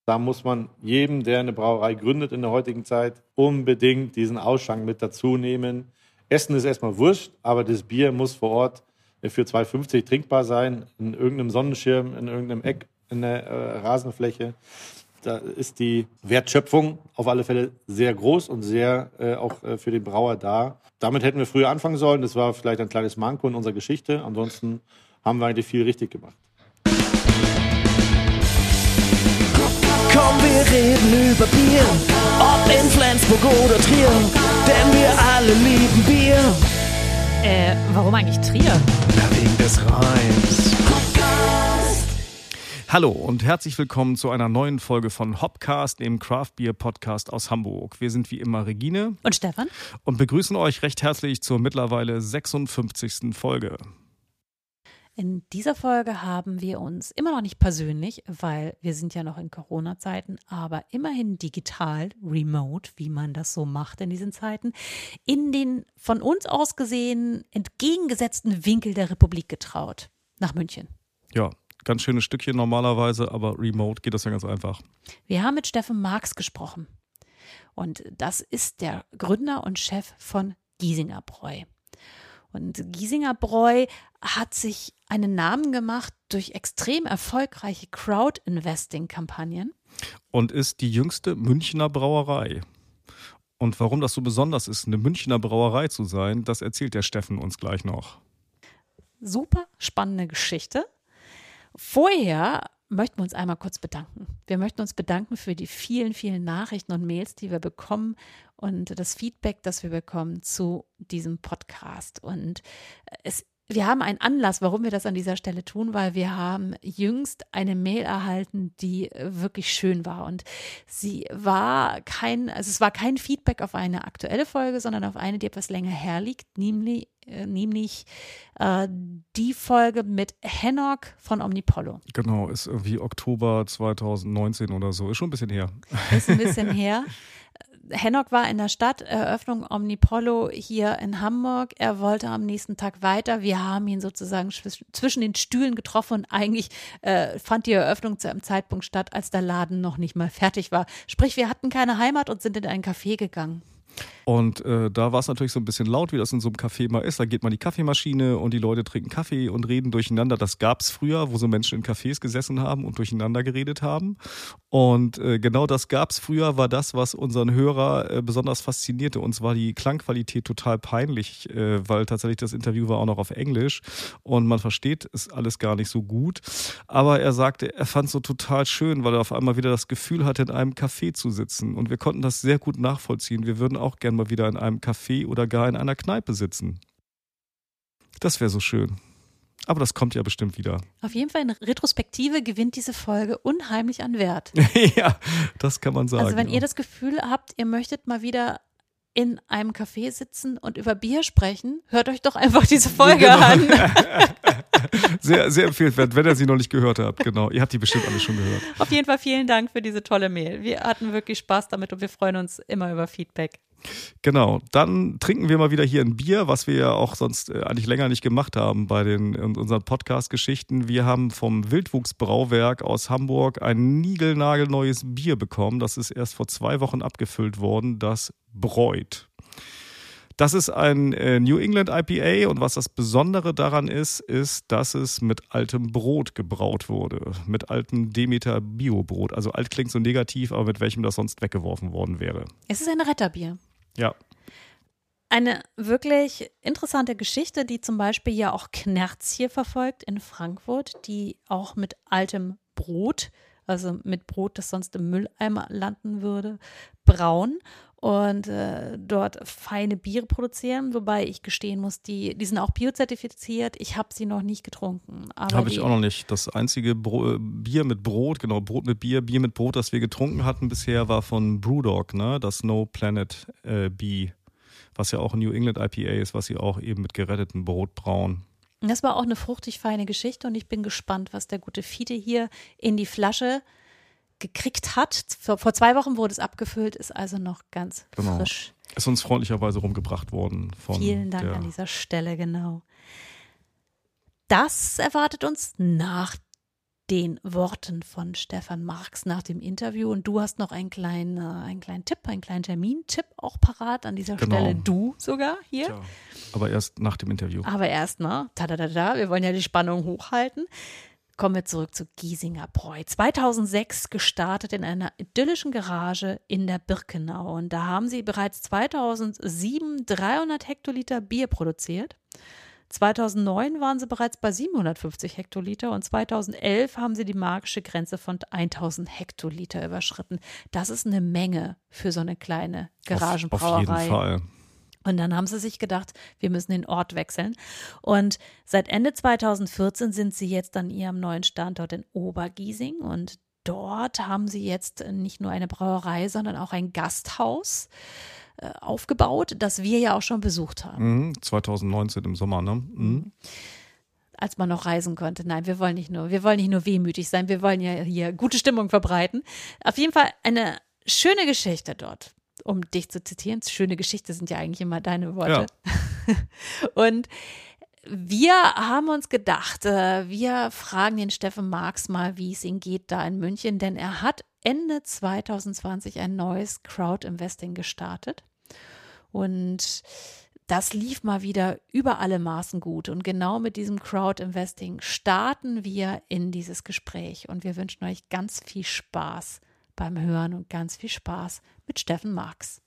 Da muss man jedem, der eine Brauerei gründet in der heutigen Zeit, unbedingt diesen Ausschank mit dazu nehmen. Essen ist erstmal wurscht, aber das Bier muss vor Ort für 2,50 trinkbar sein, in irgendeinem Sonnenschirm, in irgendeinem Eck, in der Rasenfläche. Da ist die Wertschöpfung auf alle Fälle sehr groß und sehr auch für den Brauer da. Damit hätten wir früher anfangen sollen. Das war vielleicht ein kleines Manko in unserer Geschichte. Ansonsten haben wir eigentlich viel richtig gemacht. Komm, wir reden über Bier, ob in Flensburg oder Trier, denn wir alle lieben Bier. Warum eigentlich Trier? Na, wegen des Reims. Hallo und herzlich willkommen zu einer neuen Folge von Hopcast, dem Craft Beer Podcast aus Hamburg. Wir sind wie immer Regine Und Stefan und begrüßen euch recht herzlich zur mittlerweile 56. Folge. In dieser Folge haben wir uns immer noch nicht persönlich, weil wir sind ja noch in Corona-Zeiten, aber immerhin digital, remote, wie man das so macht in diesen Zeiten, in den von uns aus gesehen entgegengesetzten Winkel der Republik getraut, nach München. Ja, ganz schönes Stückchen normalerweise, aber remote geht das ja ganz einfach. Wir haben mit Steffen Marx gesprochen und das ist der Gründer und Chef von Giesinger Bräu. Und Giesinger Bräu hat sich einen Namen gemacht durch extrem erfolgreiche Crowd-Investing-Kampagnen. Und ist die jüngste Münchner Brauerei. Und warum das so besonders ist, eine Münchner Brauerei zu sein, das erzählt der Steffen uns gleich noch. Super spannende Geschichte. Vorher möchten wir uns einmal kurz bedanken. Wir möchten uns bedanken für die vielen, vielen Nachrichten und Mails, die wir bekommen und das Feedback, das wir bekommen zu diesem Podcast. Und wir haben einen Anlass, warum wir das an dieser Stelle tun, weil wir haben jüngst eine Mail erhalten, die wirklich schön war. Und es war kein Feedback auf eine aktuelle Folge, sondern auf eine, die etwas länger herliegt, nämlich die Folge mit Henok von Omnipollo. Genau, ist irgendwie Oktober 2019 oder so, ist schon ein bisschen her. Ist ein bisschen her. Henok war in der Stadt, Eröffnung Omnipollo hier in Hamburg. Er wollte am nächsten Tag weiter. Wir haben ihn sozusagen zwischen den Stühlen getroffen und eigentlich fand die Eröffnung zu einem Zeitpunkt statt, als der Laden noch nicht mal fertig war. Sprich, wir hatten keine Heimat und sind in ein Café gegangen. Und da war es natürlich so ein bisschen laut, wie das in so einem Café mal ist. Da geht man die Kaffeemaschine und die Leute trinken Kaffee und reden durcheinander. Das gab es früher, wo so Menschen in Cafés gesessen haben und durcheinander geredet haben. Und genau das gab es früher, war das, was unseren Hörer besonders faszinierte. Uns war die Klangqualität total peinlich, weil tatsächlich das Interview war auch noch auf Englisch und man versteht es alles gar nicht so gut. Aber er sagte, er fand es so total schön, weil er auf einmal wieder das Gefühl hatte, in einem Café zu sitzen. Und wir konnten das sehr gut nachvollziehen. Wir würden auch gerne mal wieder in einem Café oder gar in einer Kneipe sitzen. Das wäre so schön. Aber das kommt ja bestimmt wieder. Auf jeden Fall in Retrospektive gewinnt diese Folge unheimlich an Wert. Ja, das kann man sagen. Also wenn ihr das Gefühl habt, ihr möchtet mal wieder in einem Café sitzen und über Bier sprechen, hört euch doch einfach diese Folge an. Sehr, sehr empfehlenswert, wenn ihr sie noch nicht gehört habt. Genau, ihr habt die bestimmt alle schon gehört. Auf jeden Fall vielen Dank für diese tolle Mail. Wir hatten wirklich Spaß damit und wir freuen uns immer über Feedback. Genau, dann trinken wir mal wieder hier ein Bier, was wir ja auch sonst eigentlich länger nicht gemacht haben bei unseren Podcast-Geschichten. Wir haben vom Wildwuchs-Brauwerk aus Hamburg ein niegelnagelneues Bier bekommen. Das ist erst vor 2 Wochen abgefüllt worden, das Bräut. Das ist ein New England IPA und was das Besondere daran ist, dass es mit altem Brot gebraut wurde. Mit altem Demeter Bio-Brot. Also alt klingt so negativ, aber mit welchem das sonst weggeworfen worden wäre. Es ist ein Retterbier. Ja. Eine wirklich interessante Geschichte, die zum Beispiel ja auch Knerz hier verfolgt in Frankfurt, die auch mit altem Brot, also mit Brot, das sonst im Mülleimer landen würde, brauen und dort feine Biere produzieren, wobei ich gestehen muss, die sind auch biozertifiziert. Ich habe sie noch nicht getrunken. Habe ich auch noch nicht. Das einzige Bier mit Brot, genau, Brot mit Bier mit Brot, das wir getrunken hatten bisher, war von Brewdog, ne? Das No Planet Bee, was ja auch ein New England IPA ist, was sie auch eben mit gerettetem Brot brauen. Das war auch eine fruchtig feine Geschichte und ich bin gespannt, was der gute Fiete hier in die Flasche gekriegt hat. Vor 2 Wochen wurde es abgefüllt, ist also noch ganz frisch. Ist uns freundlicherweise rumgebracht worden. Vielen Dank an dieser Stelle, genau. Das erwartet uns nach den Worten von Stefan Marx nach dem Interview. Und du hast noch einen kleinen Tipp, einen kleinen Termintipp auch parat an dieser Stelle. Du sogar hier. Tja, aber erst nach dem Interview. Aber erst, ne? Wir wollen ja die Spannung hochhalten. Kommen wir zurück zu Giesinger Bräu. 2006 gestartet in einer idyllischen Garage in der Birkenau. Und da haben sie bereits 2007 300 Hektoliter Bier produziert. 2009 waren sie bereits bei 750 Hektoliter und 2011 haben sie die magische Grenze von 1000 Hektoliter überschritten. Das ist eine Menge für so eine kleine Garagenbrauerei. Auf jeden Fall. Und dann haben sie sich gedacht, wir müssen den Ort wechseln. Und seit Ende 2014 sind sie jetzt an ihrem neuen Standort in Obergiesing. Und dort haben sie jetzt nicht nur eine Brauerei, sondern auch ein Gasthaus aufgebaut, das wir ja auch schon besucht haben. 2019 im Sommer, ne? Als man noch reisen konnte. Nein, wir wollen nicht nur wehmütig sein, wir wollen ja hier gute Stimmung verbreiten. Auf jeden Fall eine schöne Geschichte dort. Um dich zu zitieren, schöne Geschichte sind ja eigentlich immer deine Worte. Ja. Und wir haben uns gedacht, wir fragen den Steffen Marx mal, wie es ihm geht da in München, denn er hat Ende 2020 ein neues Crowd-Investing gestartet und das lief mal wieder über alle Maßen gut und genau mit diesem Crowd-Investing starten wir in dieses Gespräch und wir wünschen euch ganz viel Spaß beim Hören und ganz viel Spaß mit Steffen Marx.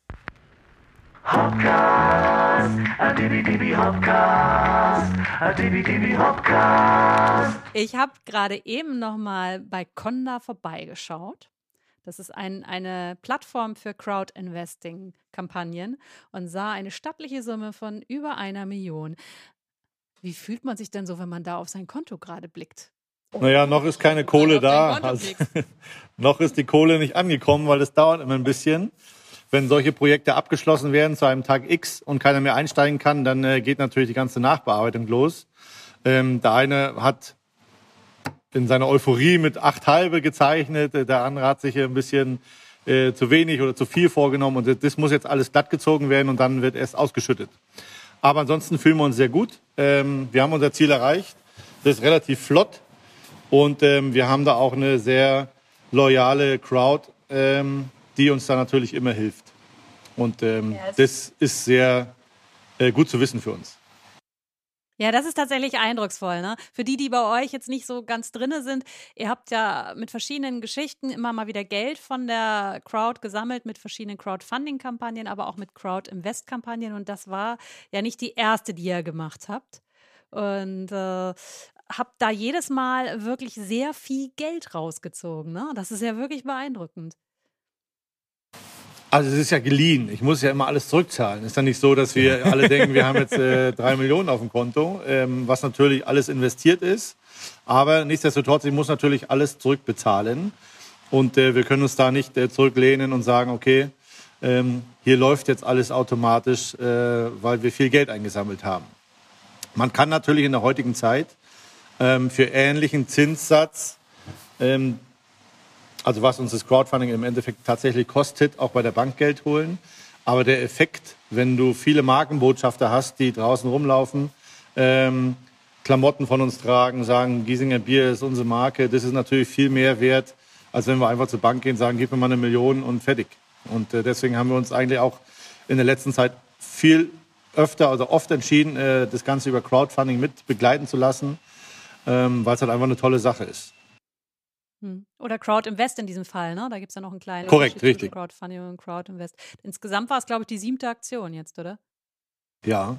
Hopcast, a dibi Hopcast, a dibi Hopcast. Ich habe gerade eben noch mal bei Conda vorbeigeschaut. Das ist eine Plattform für Crowd-Investing-Kampagnen und sah eine stattliche Summe von über 1 Million. Wie fühlt man sich denn so, wenn man da auf sein Konto gerade blickt? Naja, noch ist keine Kohle da. Also, noch ist die Kohle nicht angekommen, weil es dauert immer ein bisschen. Wenn solche Projekte abgeschlossen werden zu einem Tag X und keiner mehr einsteigen kann, dann geht natürlich die ganze Nachbearbeitung los. Der eine hat in seiner Euphorie mit 8 halbe gezeichnet, der andere hat sich ein bisschen zu wenig oder zu viel vorgenommen und das muss jetzt alles glatt gezogen werden und dann wird erst ausgeschüttet. Aber ansonsten fühlen wir uns sehr gut. Wir haben unser Ziel erreicht. Das ist relativ flott. Und wir haben da auch eine sehr loyale Crowd, die uns da natürlich immer hilft. Und das ist sehr gut zu wissen für uns. Ja, das ist tatsächlich eindrucksvoll, ne? Für die bei euch jetzt nicht so ganz drinne sind, ihr habt ja mit verschiedenen Geschichten immer mal wieder Geld von der Crowd gesammelt, mit verschiedenen Crowdfunding-Kampagnen, aber auch mit Crowd-Invest-Kampagnen. Und das war ja nicht die erste, die ihr gemacht habt. Und habt da jedes Mal wirklich sehr viel Geld rausgezogen. Ne? Das ist ja wirklich beeindruckend. Also es ist ja geliehen. Ich muss ja immer alles zurückzahlen. Ist ja nicht so, dass wir alle denken, wir haben jetzt 3 Millionen auf dem Konto, was natürlich alles investiert ist. Aber nichtsdestotrotz, ich muss natürlich alles zurückbezahlen. Und wir können uns da nicht zurücklehnen und sagen, okay, hier läuft jetzt alles automatisch, weil wir viel Geld eingesammelt haben. Man kann natürlich in der heutigen Zeit für ähnlichen Zinssatz, also was uns das Crowdfunding im Endeffekt tatsächlich kostet, auch bei der Bank Geld holen. Aber der Effekt, wenn du viele Markenbotschafter hast, die draußen rumlaufen, Klamotten von uns tragen, sagen, Giesinger Bier ist unsere Marke, das ist natürlich viel mehr wert, als wenn wir einfach zur Bank gehen und sagen, gib mir mal 1 Million und fertig. Und deswegen haben wir uns eigentlich auch in der letzten Zeit oft entschieden, das Ganze über Crowdfunding mit begleiten zu lassen, weil es halt einfach eine tolle Sache ist. Oder Crowd-Invest in diesem Fall, ne? Da gibt es ja noch einen kleinen Korrekt, richtig. Crowdfunding und Crowd-Invest. Insgesamt war es, glaube ich, die 7. Aktion jetzt, oder? Ja.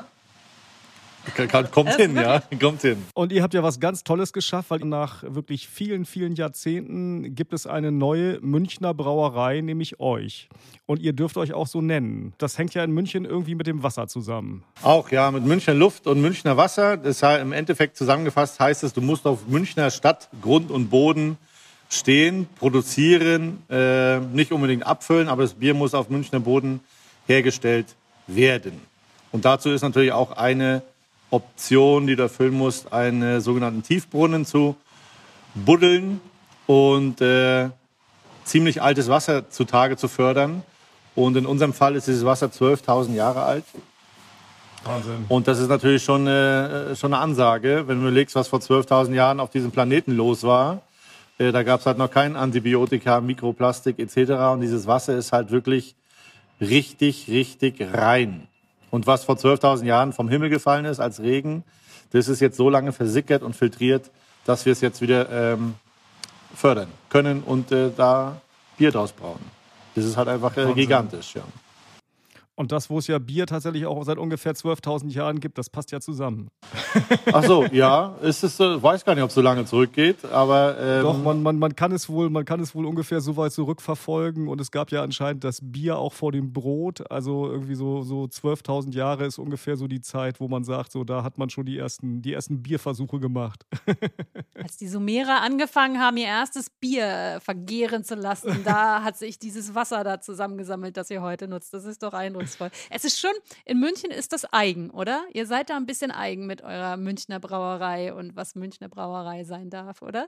Kommt hin, ja. Kommt hin. Und ihr habt ja was ganz Tolles geschafft, weil nach wirklich vielen, vielen Jahrzehnten gibt es eine neue Münchner Brauerei, nämlich euch. Und ihr dürft euch auch so nennen. Das hängt ja in München irgendwie mit dem Wasser zusammen. Auch, ja, mit Münchner Luft und Münchner Wasser. Das heißt, im Endeffekt zusammengefasst heißt es, du musst auf Münchner Stadt, Grund und Boden stehen, produzieren, nicht unbedingt abfüllen, aber das Bier muss auf Münchner Boden hergestellt werden. Und dazu ist natürlich auch eine Option, die du erfüllen musst, einen sogenannten Tiefbrunnen zu buddeln und ziemlich altes Wasser zutage zu fördern. Und in unserem Fall ist dieses Wasser 12.000 Jahre alt. Wahnsinn. Und das ist natürlich schon eine Ansage, wenn du überlegst, was vor 12.000 Jahren auf diesem Planeten los war. Da gab es halt noch kein Antibiotika, Mikroplastik etc. Und dieses Wasser ist halt wirklich richtig, richtig rein. Und was vor 12.000 Jahren vom Himmel gefallen ist als Regen, das ist jetzt so lange versickert und filtriert, dass wir es jetzt wieder fördern können und da Bier draus brauen. Das ist halt einfach gigantisch. Ja. Und das, wo es ja Bier tatsächlich auch seit ungefähr 12.000 Jahren gibt, das passt ja zusammen. Ach so, ja, ist es so, weiß gar nicht, ob es so lange zurückgeht, aber Doch, man kann es wohl ungefähr so weit zurückverfolgen und es gab ja anscheinend das Bier auch vor dem Brot, also irgendwie so 12.000 Jahre ist ungefähr so die Zeit, wo man sagt, so da hat man schon die ersten Bierversuche gemacht. Als die Sumerer angefangen haben, ihr erstes Bier vergehren zu lassen, da hat sich dieses Wasser da zusammengesammelt, das ihr heute nutzt. Das ist doch eindrucksvoll. Es ist schon, in München ist das eigen, oder? Ihr seid da ein bisschen eigen mit eurer Münchner Brauerei und was Münchner Brauerei sein darf, oder?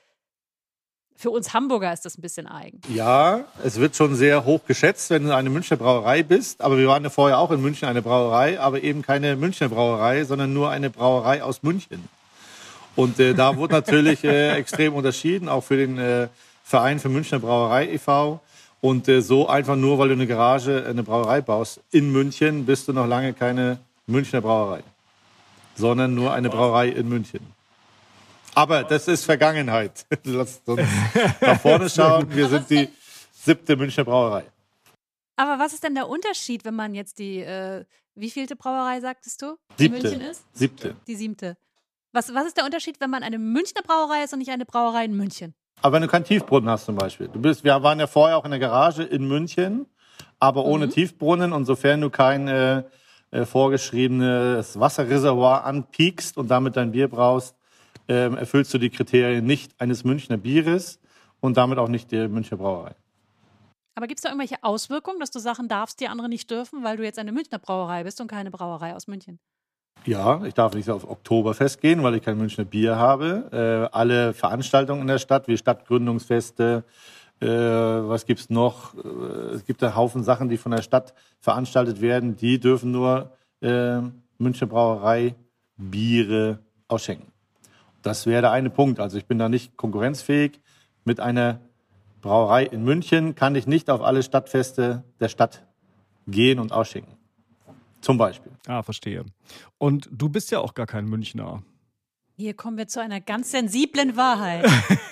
Für uns Hamburger ist das ein bisschen eigen. ja, es wird schon sehr hoch geschätzt, wenn du eine Münchner Brauerei bist. Aber wir waren ja vorher auch in München eine Brauerei, aber eben keine Münchner Brauerei, sondern nur eine Brauerei aus München. Und da wurde natürlich extrem unterschieden, auch für den Verein für Münchner Brauerei e.V. Und so einfach nur, weil du eine Garage, eine Brauerei baust in München, bist du noch lange keine Münchner Brauerei, sondern nur eine Brauerei in München. Aber das ist Vergangenheit. Lasst uns nach vorne schauen. Wir sind die 7. Münchner Brauerei. Aber was ist denn der Unterschied, wenn man jetzt die, wievielte Brauerei, sagtest du, in München ist? 7. Die 7. Was ist der Unterschied, wenn man eine Münchner Brauerei ist und nicht eine Brauerei in München? Aber wenn du keinen Tiefbrunnen hast zum Beispiel. Wir waren ja vorher auch in der Garage in München, aber ohne Tiefbrunnen. Und sofern du kein vorgeschriebenes Wasserreservoir anpiekst und damit dein Bier braust, erfüllst du die Kriterien nicht eines Münchner Bieres und damit auch nicht der Münchner Brauerei. Aber gibt es da irgendwelche Auswirkungen, dass du Sachen darfst, die andere nicht dürfen, weil du jetzt eine Münchner Brauerei bist und keine Brauerei aus München? Ja, ich darf nicht auf Oktoberfest gehen, weil ich kein Münchner Bier habe. Alle Veranstaltungen in der Stadt, wie Stadtgründungsfeste, was gibt's noch? Es gibt einen Haufen Sachen, die von der Stadt veranstaltet werden. Die dürfen nur Münchner Brauerei Biere ausschenken. Das wäre der eine Punkt. Also ich bin da nicht konkurrenzfähig. Mit einer Brauerei in München kann ich nicht auf alle Stadtfeste der Stadt gehen und ausschenken. Zum Beispiel. Ah, verstehe. Und du bist ja auch gar kein Münchner. Hier kommen wir zu einer ganz sensiblen Wahrheit.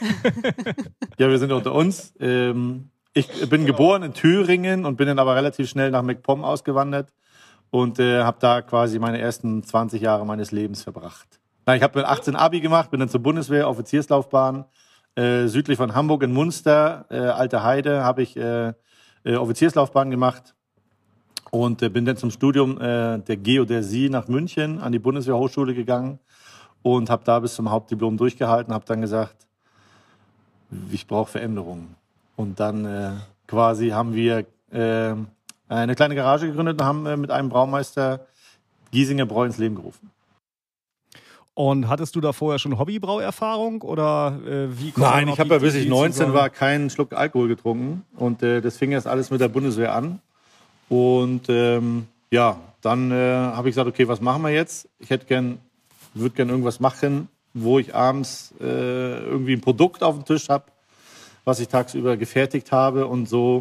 Ja, wir sind unter uns. Ich bin geboren in Thüringen und bin dann aber relativ schnell nach MacPom ausgewandert und habe da quasi meine ersten 20 Jahre meines Lebens verbracht. Ich habe mit 18 Abi gemacht, bin dann zur Bundeswehr, Offizierslaufbahn. Südlich von Hamburg in Munster, Alte Heide, habe ich Offizierslaufbahn gemacht. Und bin dann zum Studium der Geodäsie nach München an die Bundeswehrhochschule gegangen und habe da bis zum Hauptdiplom durchgehalten, habe dann gesagt, ich brauche Veränderungen. Und dann quasi haben wir eine kleine Garage gegründet und haben mit einem Braumeister Giesinger Bräu ins Leben gerufen. Und hattest du da vorher schon Hobbybrauerfahrung oder wie? Nein, ich habe ja bis ich 19 war keinen Schluck Alkohol getrunken und das fing erst alles mit der Bundeswehr an. Und ja, dann habe ich gesagt, okay, was machen wir jetzt? Ich würde gern irgendwas machen, wo ich abends irgendwie ein Produkt auf dem Tisch habe, was ich tagsüber gefertigt habe. Und so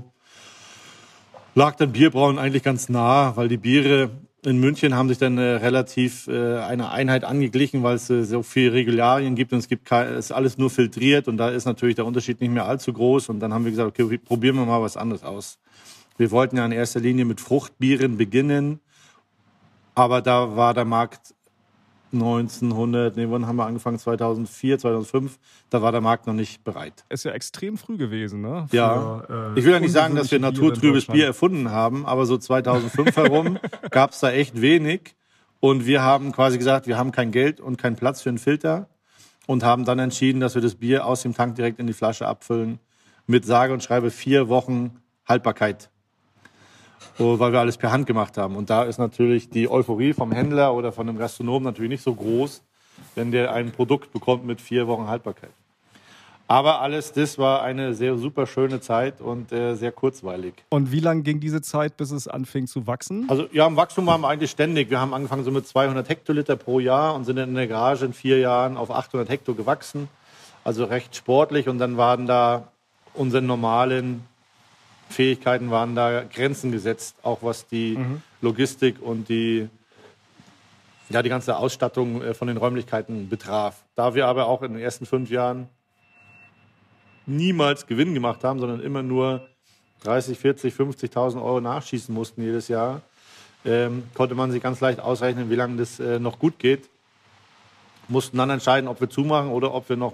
lag dann Bierbrauen eigentlich ganz nah, weil die Biere in München haben sich dann relativ eine Einheit angeglichen, weil es so viele Regularien gibt und es ist alles nur filtriert und da ist natürlich der Unterschied nicht mehr allzu groß. Und dann haben wir gesagt, okay, probieren wir mal was anderes aus. Wir wollten ja in erster Linie mit Fruchtbieren beginnen, aber da war der Markt wann haben wir angefangen? 2004, 2005, da war der Markt noch nicht bereit. Ist ja extrem früh gewesen, ne? Ja, ich will ja nicht sagen, dass wir naturtrübes Bier erfunden haben, aber so 2005 herum gab es da echt wenig und wir haben quasi gesagt, wir haben kein Geld und keinen Platz für einen Filter und haben dann entschieden, dass wir das Bier aus dem Tank direkt in die Flasche abfüllen mit sage und schreibe 4 Wochen Haltbarkeit. Weil wir alles per Hand gemacht haben. Und da ist natürlich die Euphorie vom Händler oder von einem Gastronomen natürlich nicht so groß, wenn der ein Produkt bekommt mit 4 Wochen Haltbarkeit. Aber alles das war eine sehr super schöne Zeit und sehr kurzweilig. Und wie lange ging diese Zeit, bis es anfing zu wachsen? Also ja, im Wachstum waren wir eigentlich ständig. Wir haben angefangen so mit 200 Hektoliter pro Jahr und sind dann in der Garage in 4 Jahren auf 800 Hektar gewachsen. Also recht sportlich und dann waren da unseren normalen Fähigkeiten waren da Grenzen gesetzt, auch was die Logistik und die ganze Ausstattung von den Räumlichkeiten betraf. Da wir aber auch in den ersten 5 Jahren niemals Gewinn gemacht haben, sondern immer nur 30, 40, 50.000 Euro nachschießen mussten jedes Jahr, konnte man sich ganz leicht ausrechnen, wie lange das noch gut geht. Mussten dann entscheiden, ob wir zumachen oder ob wir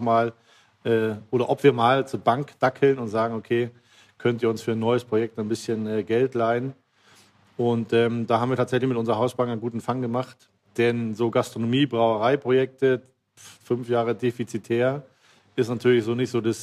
mal zur Bank dackeln und sagen, okay, könnt ihr uns für ein neues Projekt ein bisschen Geld leihen. Und da haben wir tatsächlich mit unserer Hausbank einen guten Fang gemacht. Denn so Gastronomie-, Brauereiprojekte, 5 Jahre defizitär, ist natürlich so nicht so das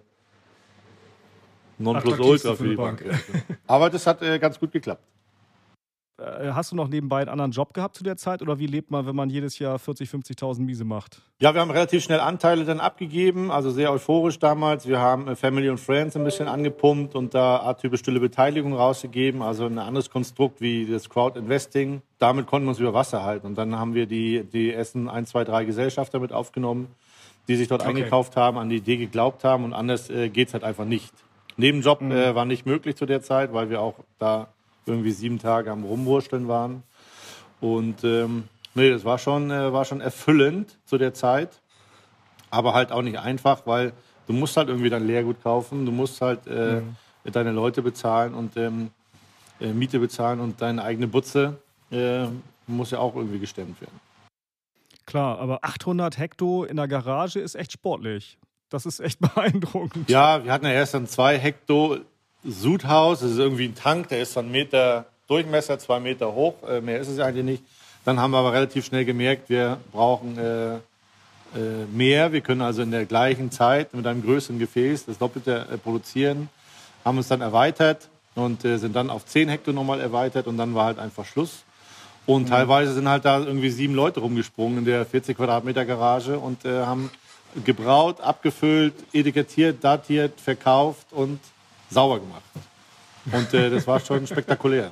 Nonplusultra für die Bank. Aber das hat ganz gut geklappt. Hast du noch nebenbei einen anderen Job gehabt zu der Zeit oder wie lebt man, wenn man jedes Jahr 40.000, 50.000 Miese macht? Ja, wir haben relativ schnell Anteile dann abgegeben, also sehr euphorisch damals. Wir haben Family und Friends ein bisschen angepumpt und da atypisch stille Beteiligung rausgegeben, also ein anderes Konstrukt wie das Crowd Investing. Damit konnten wir uns über Wasser halten und dann haben wir die ersten 1, 2, 3 Gesellschafter mit aufgenommen, die sich dort eingekauft haben, an die Idee geglaubt haben und anders geht's halt einfach nicht. Nebenjob war nicht möglich zu der Zeit, weil wir auch da irgendwie 7 Tage am Rumwursteln waren. Und das war schon erfüllend zu der Zeit, aber halt auch nicht einfach, weil du musst halt irgendwie dein Leergut kaufen, du musst halt deine Leute bezahlen und Miete bezahlen und deine eigene Butze muss ja auch irgendwie gestemmt werden. Klar, aber 800 Hektar in der Garage ist echt sportlich. Das ist echt beeindruckend. Ja, wir hatten ja erst dann 2 Hektar Sudhaus, das ist irgendwie ein Tank, der ist so 1 Meter Durchmesser, 2 Meter hoch, mehr ist es eigentlich nicht. Dann haben wir aber relativ schnell gemerkt, wir brauchen mehr. Wir können also in der gleichen Zeit mit einem größeren Gefäß das Doppelte produzieren. Haben uns dann erweitert und sind dann auf 10 Hektar nochmal erweitert und dann war halt einfach Schluss. Und teilweise sind halt da irgendwie 7 Leute rumgesprungen in der 40 Quadratmeter Garage und haben gebraut, abgefüllt, etikettiert, datiert, verkauft und sauber gemacht. Und das war schon spektakulär.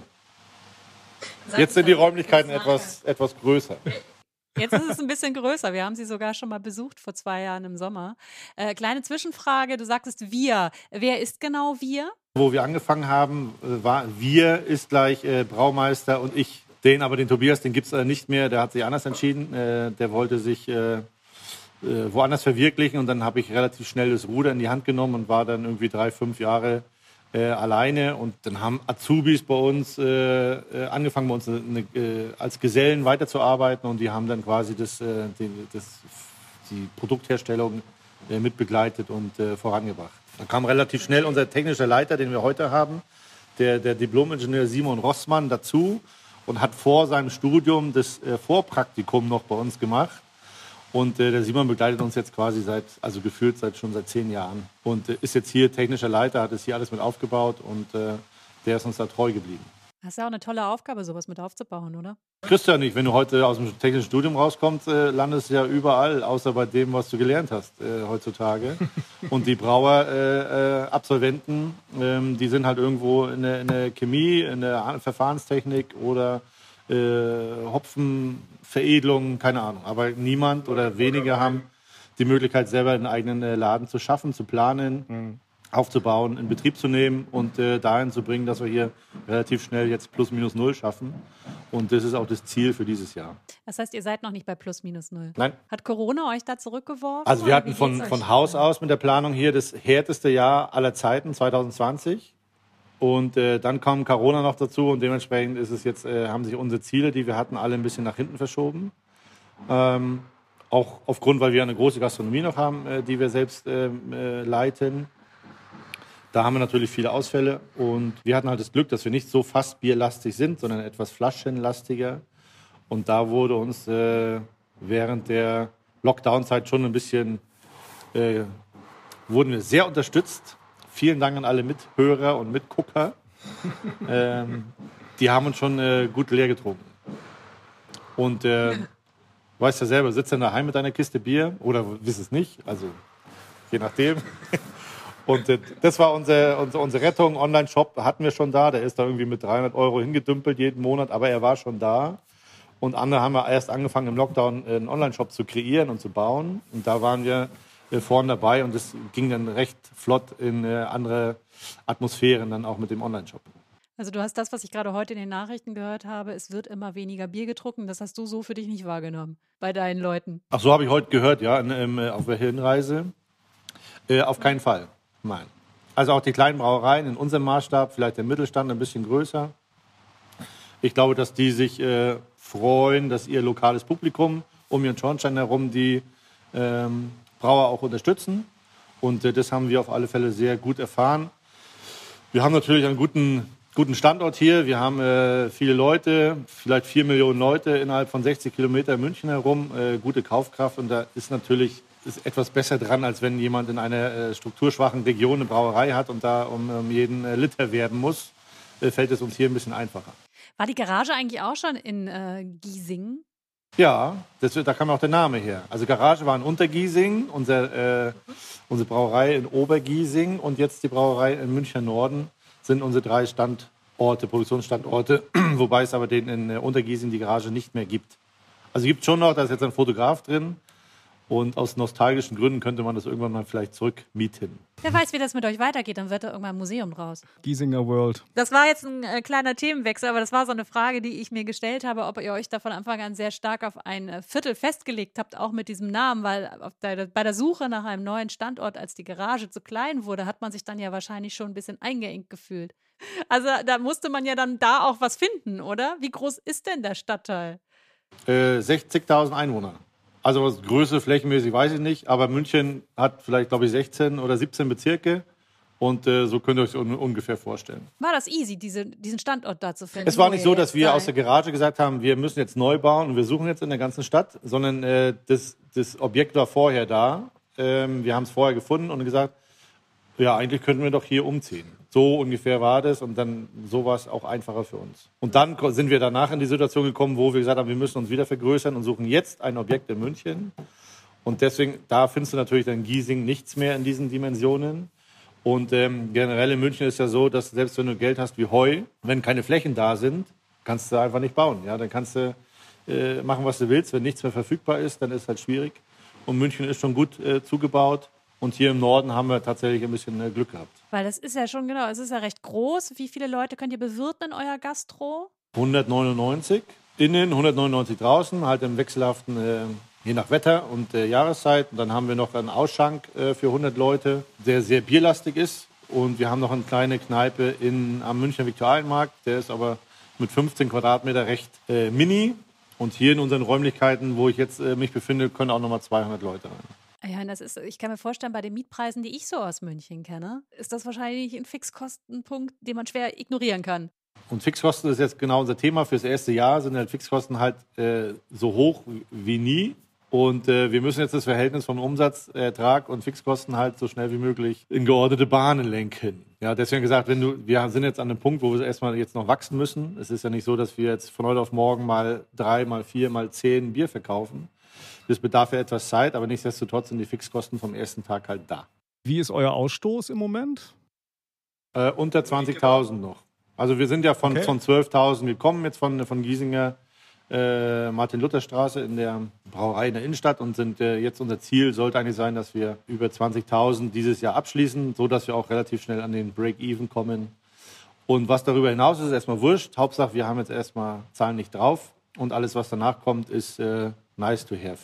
Jetzt sind die Räumlichkeiten etwas größer. Jetzt ist es ein bisschen größer. Wir haben sie sogar schon mal besucht vor 2 Jahren im Sommer. Kleine Zwischenfrage, du sagtest wir. Wer ist genau wir? Wo wir angefangen haben, war wir ist gleich Braumeister und ich. Den Tobias, den gibt es nicht mehr, der hat sich anders entschieden. Der wollte sich woanders verwirklichen und dann habe ich relativ schnell das Ruder in die Hand genommen und war dann irgendwie 3, 5 Jahre alleine und dann haben Azubis bei uns angefangen, bei uns als Gesellen weiterzuarbeiten und die haben dann quasi die Produktherstellung mitbegleitet und vorangebracht. Dann kam relativ schnell unser technischer Leiter, den wir heute haben, der Diplom-Ingenieur Simon Rossmann dazu und hat vor seinem Studium das Vorpraktikum noch bei uns gemacht. Und der Simon begleitet uns jetzt quasi gefühlt schon seit 10 Jahren. Und ist jetzt hier technischer Leiter, hat es hier alles mit aufgebaut und der ist uns da treu geblieben. Das ist ja auch eine tolle Aufgabe, sowas mit aufzubauen, oder? Kriegst du ja nicht. Wenn du heute aus dem technischen Studium rauskommst, landest du ja überall, außer bei dem, was du gelernt hast heutzutage. Und die Brauer-Absolventen, die sind halt irgendwo in der Chemie, in der Verfahrenstechnik oder Hopfenveredelung, keine Ahnung. Aber niemand oder wenige haben die Möglichkeit, selber einen eigenen Laden zu schaffen, zu planen, aufzubauen, in Betrieb zu nehmen und dahin zu bringen, dass wir hier relativ schnell jetzt plus minus null schaffen. Und das ist auch das Ziel für dieses Jahr. Das heißt, ihr seid noch nicht bei plus minus null? Nein. Hat Corona euch da zurückgeworfen? Also wir hatten von Haus aus mit der Planung hier das härteste Jahr aller Zeiten, 2020. Und dann kam Corona noch dazu und dementsprechend ist es jetzt, haben sich unsere Ziele, die wir hatten, alle ein bisschen nach hinten verschoben. Auch aufgrund, weil wir eine große Gastronomie noch haben, die wir selbst leiten. Da haben wir natürlich viele Ausfälle und wir hatten halt das Glück, dass wir nicht so fassbierlastig sind, sondern etwas flaschenlastiger. Und da wurde uns während der Lockdown-Zeit schon ein bisschen, wurden wir sehr unterstützt. Vielen Dank an alle Mithörer und Mitgucker. Die haben uns schon gut leer getrunken. Und weißt ja selber, sitzt dann daheim mit einer Kiste Bier oder wisst es nicht. Also je nachdem. Und das war unsere Rettung. Online-Shop hatten wir schon da. Der ist da irgendwie mit 300 € hingedümpelt jeden Monat, aber er war schon da. Und andere haben wir erst angefangen im Lockdown einen Online-Shop zu kreieren und zu bauen. Und da waren wir vorne dabei und es ging dann recht flott in andere Atmosphären dann auch mit dem Online-Shop. Also du hast das, was ich gerade heute in den Nachrichten gehört habe, es wird immer weniger Bier getrunken. Das hast du so für dich nicht wahrgenommen bei deinen Leuten. Ach so, habe ich heute gehört, ja, auf der Hinreise. Auf keinen Fall, nein. Also auch die kleinen Brauereien in unserem Maßstab, vielleicht der Mittelstand ein bisschen größer. Ich glaube, dass die sich freuen, dass ihr lokales Publikum um ihren Schornstein herum die Brauer auch unterstützen. Und das haben wir auf alle Fälle sehr gut erfahren. Wir haben natürlich einen guten Standort hier. Wir haben viele Leute, vielleicht 4 Millionen Leute innerhalb von 60 Kilometer München herum, gute Kaufkraft. Und da ist natürlich etwas besser dran, als wenn jemand in einer strukturschwachen Region eine Brauerei hat und da um jeden Liter werben muss. Fällt es uns hier ein bisschen einfacher. War die Garage eigentlich auch schon in Giesing? Ja, da kam auch der Name her. Also Garage war in Untergiesing, unsere Brauerei in Obergiesing und jetzt die Brauerei im Münchner Norden sind unsere 3 Produktionsstandorte, wobei es aber in Untergiesing die Garage nicht mehr gibt. Also gibt es schon noch, da ist jetzt ein Fotograf drin und aus nostalgischen Gründen könnte man das irgendwann mal vielleicht zurückmieten. Wer weiß, wie das mit euch weitergeht, dann wird da irgendwann ein Museum draus. Giesinger World. Das war jetzt ein kleiner Themenwechsel, aber das war so eine Frage, die ich mir gestellt habe, ob ihr euch da von Anfang an sehr stark auf ein Viertel festgelegt habt, auch mit diesem Namen, weil bei der Suche nach einem neuen Standort, als die Garage zu klein wurde, hat man sich dann ja wahrscheinlich schon ein bisschen eingeengt gefühlt. Also da musste man ja dann da auch was finden, oder? Wie groß ist denn der Stadtteil? 60.000 Einwohner. Also was Größe flächenmäßig weiß ich nicht, aber München hat vielleicht, glaube ich, 16 oder 17 Bezirke und so könnt ihr euch ungefähr vorstellen. War das easy, diesen Standort da zu finden? Es war nicht so, dass wir aus der Garage gesagt haben, wir müssen jetzt neu bauen und wir suchen jetzt in der ganzen Stadt, sondern das Objekt war vorher da. Wir haben es vorher gefunden und gesagt, ja, eigentlich könnten wir doch hier umziehen. So ungefähr war das und dann so war es auch einfacher für uns. Und dann sind wir danach in die Situation gekommen, wo wir gesagt haben, wir müssen uns wieder vergrößern und suchen jetzt ein Objekt in München. Und deswegen, da findest du natürlich dann Giesing nichts mehr in diesen Dimensionen. Und generell in München ist ja so, dass selbst wenn du Geld hast wie Heu, wenn keine Flächen da sind, kannst du einfach nicht bauen. Ja? Dann kannst du machen, was du willst. Wenn nichts mehr verfügbar ist, dann ist es halt schwierig. Und München ist schon gut zugebaut. Und hier im Norden haben wir tatsächlich ein bisschen Glück gehabt. Weil das ist ja schon, genau, es ist ja recht groß. Wie viele Leute könnt ihr bewirten in euer Gastro? 199 innen, 199 draußen, halt im wechselhaften, je nach Wetter und Jahreszeit. Und dann haben wir noch einen Ausschank für 100 Leute, der sehr bierlastig ist. Und wir haben noch eine kleine Kneipe am Münchner Viktualienmarkt. Der ist aber mit 15 Quadratmeter recht mini. Und hier in unseren Räumlichkeiten, wo ich jetzt mich befinde, können auch nochmal 200 Leute rein. Ja, ich kann mir vorstellen, bei den Mietpreisen, die ich so aus München kenne, ist das wahrscheinlich ein Fixkostenpunkt, den man schwer ignorieren kann. Und Fixkosten ist jetzt genau unser Thema. Fürs erste Jahr sind halt Fixkosten halt so hoch wie nie. Und wir müssen jetzt das Verhältnis von Umsatz, Ertrag und Fixkosten halt so schnell wie möglich in geordnete Bahnen lenken. Ja, deswegen gesagt, wir sind jetzt an einem Punkt, wo wir erstmal jetzt noch wachsen müssen. Es ist ja nicht so, dass wir jetzt von heute auf morgen mal 3, mal 4, mal 10 Bier verkaufen. Das bedarf ja etwas Zeit, aber nichtsdestotrotz sind die Fixkosten vom ersten Tag halt da. Wie ist euer Ausstoß im Moment? Unter 20.000 noch. Also wir sind ja von 12.000 gekommen, jetzt von Giesinger, Martin-Luther-Straße in der Brauerei in der Innenstadt und sind jetzt unser Ziel sollte eigentlich sein, dass wir über 20.000 dieses Jahr abschließen, sodass wir auch relativ schnell an den Break-Even kommen. Und was darüber hinaus ist erstmal wurscht. Hauptsache, wir haben jetzt erstmal Zahlen nicht drauf und alles, was danach kommt, ist nice to have.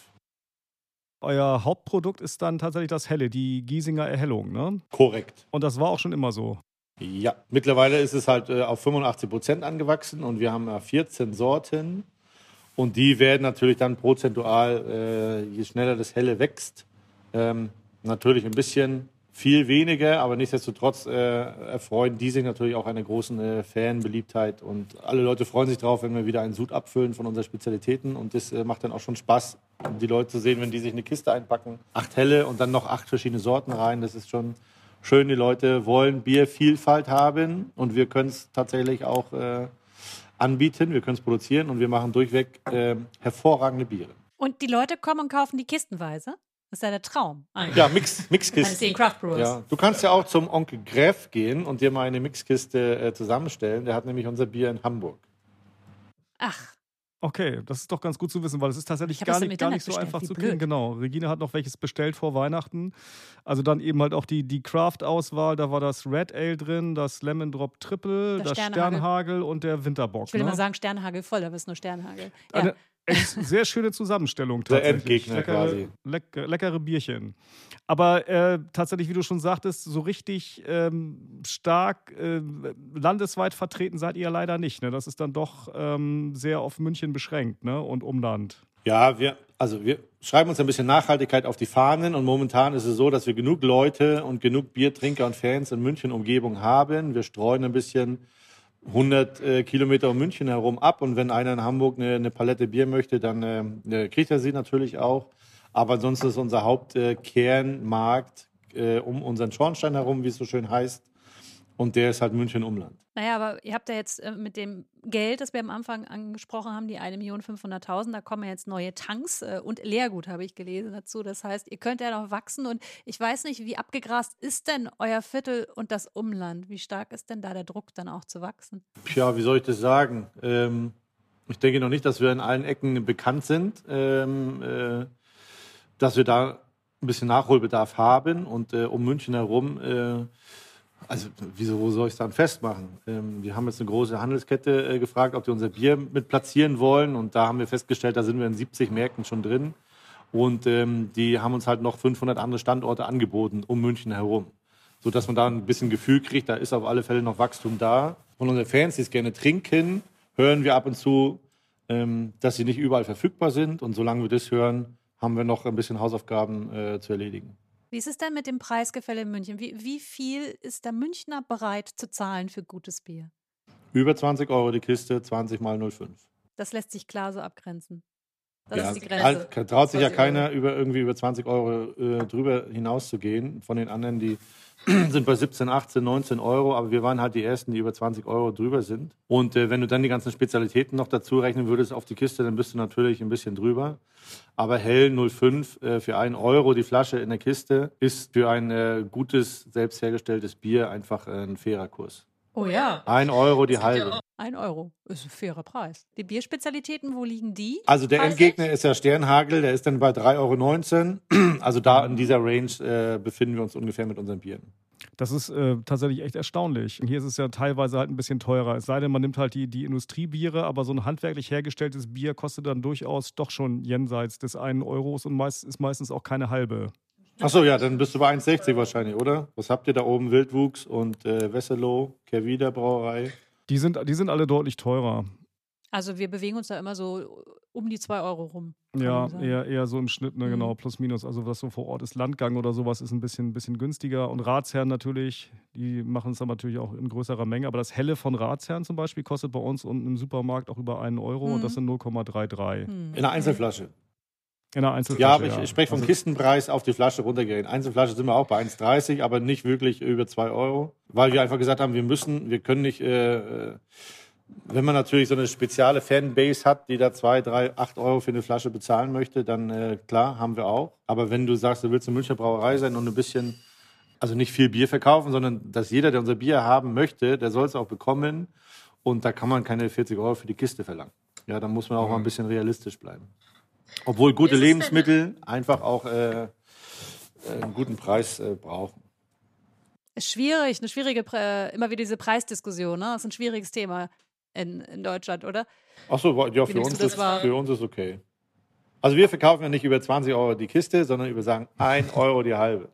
Euer Hauptprodukt ist dann tatsächlich das Helle, die Giesinger Erhellung, ne? Korrekt. Und das war auch schon immer so? Ja, mittlerweile ist es halt auf 85% angewachsen und wir haben 14 Sorten. Und die werden natürlich dann prozentual, je schneller das Helle wächst, natürlich ein bisschen viel weniger, aber nichtsdestotrotz erfreuen die sich natürlich auch einer großen Fanbeliebtheit. Und alle Leute freuen sich drauf, wenn wir wieder einen Sud abfüllen von unseren Spezialitäten. Und das macht dann auch schon Spaß, die Leute zu sehen, wenn die sich eine Kiste einpacken. 8 Helle und dann noch 8 verschiedene Sorten rein. Das ist schon schön. Die Leute wollen Biervielfalt haben und wir können es tatsächlich auch anbieten. Wir können es produzieren und wir machen durchweg hervorragende Biere. Und die Leute kommen und kaufen die kistenweise? Das ist ja der Traum. eigentlich. Ja, Eines Mixkiste. jeden Craft Brewers. Ja, du kannst ja auch zum Onkel Greff gehen und dir mal eine Mixkiste zusammenstellen. Der hat nämlich unser Bier in Hamburg. Ach, Okay, das ist doch ganz gut zu wissen, weil es ist tatsächlich Ich hab gar das im nicht Internet so bestellt, einfach wie zu blöd. kriegen. Genau, Regine hat noch welches bestellt vor Weihnachten. Also dann eben halt auch die Craft-Auswahl, da war das Red Ale drin, das Lemon Drop Triple, Das das Sternhagel. Sternhagel und der Winterbock. ich will ne? immer sagen Sternhagel voll, aber es ist nur Sternhagel. Ja. Eine echt sehr schöne Zusammenstellung Der tatsächlich. Endgegner quasi. Leckere Bierchen. Aber tatsächlich, wie du schon sagtest, so richtig stark landesweit vertreten seid ihr leider nicht. Ne? Das ist dann doch sehr auf München beschränkt, ne? Und Umland. Ja, wir schreiben uns ein bisschen Nachhaltigkeit auf die Fahnen und momentan ist es so, dass wir genug Leute und genug Biertrinker und Fans in München Umgebung haben. Wir streuen ein bisschen 100 Kilometer um München herum ab und wenn einer in Hamburg eine Palette Bier möchte, dann kriegt er sie natürlich auch. Aber ansonsten ist unser Hauptkernmarkt um unseren Schornstein herum, wie es so schön heißt. Und der ist halt München-Umland. Naja, aber ihr habt ja jetzt mit dem Geld, das wir am Anfang angesprochen haben, die 1.500.000, da kommen ja jetzt neue Tanks und Leergut, habe ich gelesen dazu. Das heißt, ihr könnt ja noch wachsen und ich weiß nicht, wie abgegrast ist denn euer Viertel und das Umland? Wie stark ist denn da der Druck, dann auch zu wachsen? Ja, wie soll ich das sagen? Ich denke noch nicht, dass wir in allen Ecken bekannt sind, dass wir da ein bisschen Nachholbedarf haben und um München herum. Also, wo soll ich es dann festmachen? Wir haben jetzt eine große Handelskette gefragt, ob die unser Bier mit platzieren wollen. Und da haben wir festgestellt, da sind wir in 70 Märkten schon drin. Und die haben uns halt noch 500 andere Standorte angeboten, um München herum. Sodass man da ein bisschen Gefühl kriegt, da ist auf alle Fälle noch Wachstum da. Von unseren Fans, die es gerne trinken, hören wir ab und zu, dass sie nicht überall verfügbar sind. Und solange wir das hören, haben wir noch ein bisschen Hausaufgaben zu erledigen. Wie ist es denn mit dem Preisgefälle in München? Wie viel ist der Münchner bereit zu zahlen für gutes Bier? Über 20 Euro die Kiste, 20 mal 0,5. Das lässt sich klar so abgrenzen. Das Ja, ist die Grenze. traut sich ja 20 keiner, über 20 Euro drüber hinauszugehen. Von den anderen, die sind bei 17, 18, 19 Euro. Aber wir waren halt die Ersten, die über 20 Euro drüber sind. Und wenn du dann die ganzen Spezialitäten noch dazu rechnen würdest auf die Kiste, dann bist du natürlich ein bisschen drüber. Aber hell 0,5 für 1 Euro die Flasche in der Kiste ist für ein gutes, selbst hergestelltes Bier einfach ein fairer Kurs. Oh ja. 1 Euro die halbe. 1 Euro ist ein fairer Preis. Die Bierspezialitäten, wo liegen die? Also der preislich? Endgegner ist ja Sternhagel, der ist dann bei 3,19 Euro. Also da in dieser Range befinden wir uns ungefähr mit unseren Bieren. Das ist tatsächlich echt erstaunlich. Und hier ist es ja teilweise halt ein bisschen teurer. Es sei denn, man nimmt halt die Industriebiere, aber so ein handwerklich hergestelltes Bier kostet dann durchaus doch schon jenseits des 1 Euros und ist meistens auch keine halbe. Achso, ja, dann bist du bei 1,60 wahrscheinlich, oder? Was habt ihr da oben? Wildwuchs und Wesselow, Kervida Brauerei. Die sind alle deutlich teurer. Also wir bewegen uns da immer so um die 2 Euro rum. kann Ja, man sagen. eher so im Schnitt, ne, genau, plus minus. Also was so vor Ort ist, Landgang oder sowas ist ein bisschen günstiger. Und Ratsherren natürlich, die machen es dann natürlich auch in größerer Menge. Aber das Helle von Ratsherren zum Beispiel kostet bei uns unten im Supermarkt auch über 1 Euro und das sind 0,33. In einer Einzelflasche. In einer Einzelflasche, Ja, aber ich spreche vom Kistenpreis auf die Flasche runtergehen. Einzelflasche sind wir auch bei 1,30, aber nicht wirklich über 2 Euro. Weil wir einfach gesagt haben, wir können nicht, wenn man natürlich so eine spezielle Fanbase hat, die da 2, 3, 8 Euro für eine Flasche bezahlen möchte, dann klar, haben wir auch. Aber wenn du sagst, du willst eine Münchner Brauerei sein und ein bisschen, also nicht viel Bier verkaufen, sondern dass jeder, der unser Bier haben möchte, der soll es auch bekommen. Und da kann man keine 40 Euro für die Kiste verlangen. Ja, da muss man auch mal ein bisschen realistisch bleiben. Obwohl gute Lebensmittel einfach auch einen guten Preis brauchen. Ist schwierig, eine schwierige, immer wieder diese Preisdiskussion, ne? Das ist ein schwieriges Thema in Deutschland, oder? Ach so, ja, Wie für nimmst uns, du das wahr? für uns ist okay. Also wir verkaufen ja nicht über 20 Euro die Kiste, sondern über sagen 1 Euro die halbe.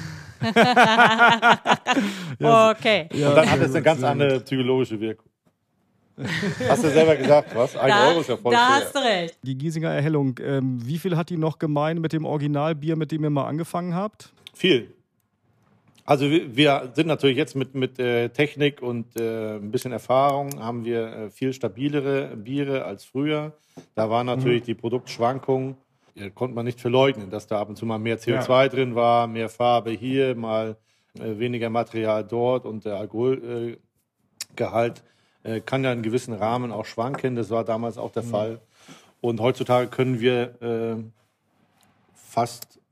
Okay. Und dann hat es eine ganz andere psychologische Wirkung. Hast du selber gesagt, was? 1 Euro ist ja voll Da fair. hast du recht. Die Giesinger Erhellung, wie viel hat die noch gemein mit dem Originalbier, mit dem ihr mal angefangen habt? Viel. Also wir sind natürlich jetzt mit Technik und ein bisschen Erfahrung, haben wir viel stabilere Biere als früher. Da war natürlich die Produktschwankung, konnte man nicht verleugnen, dass da ab und zu mal mehr CO2 drin war, mehr Farbe hier, mal weniger Material dort und der Alkoholgehalt kann ja in gewissen Rahmen auch schwanken. Das war damals auch der Fall. Und heutzutage können wir fast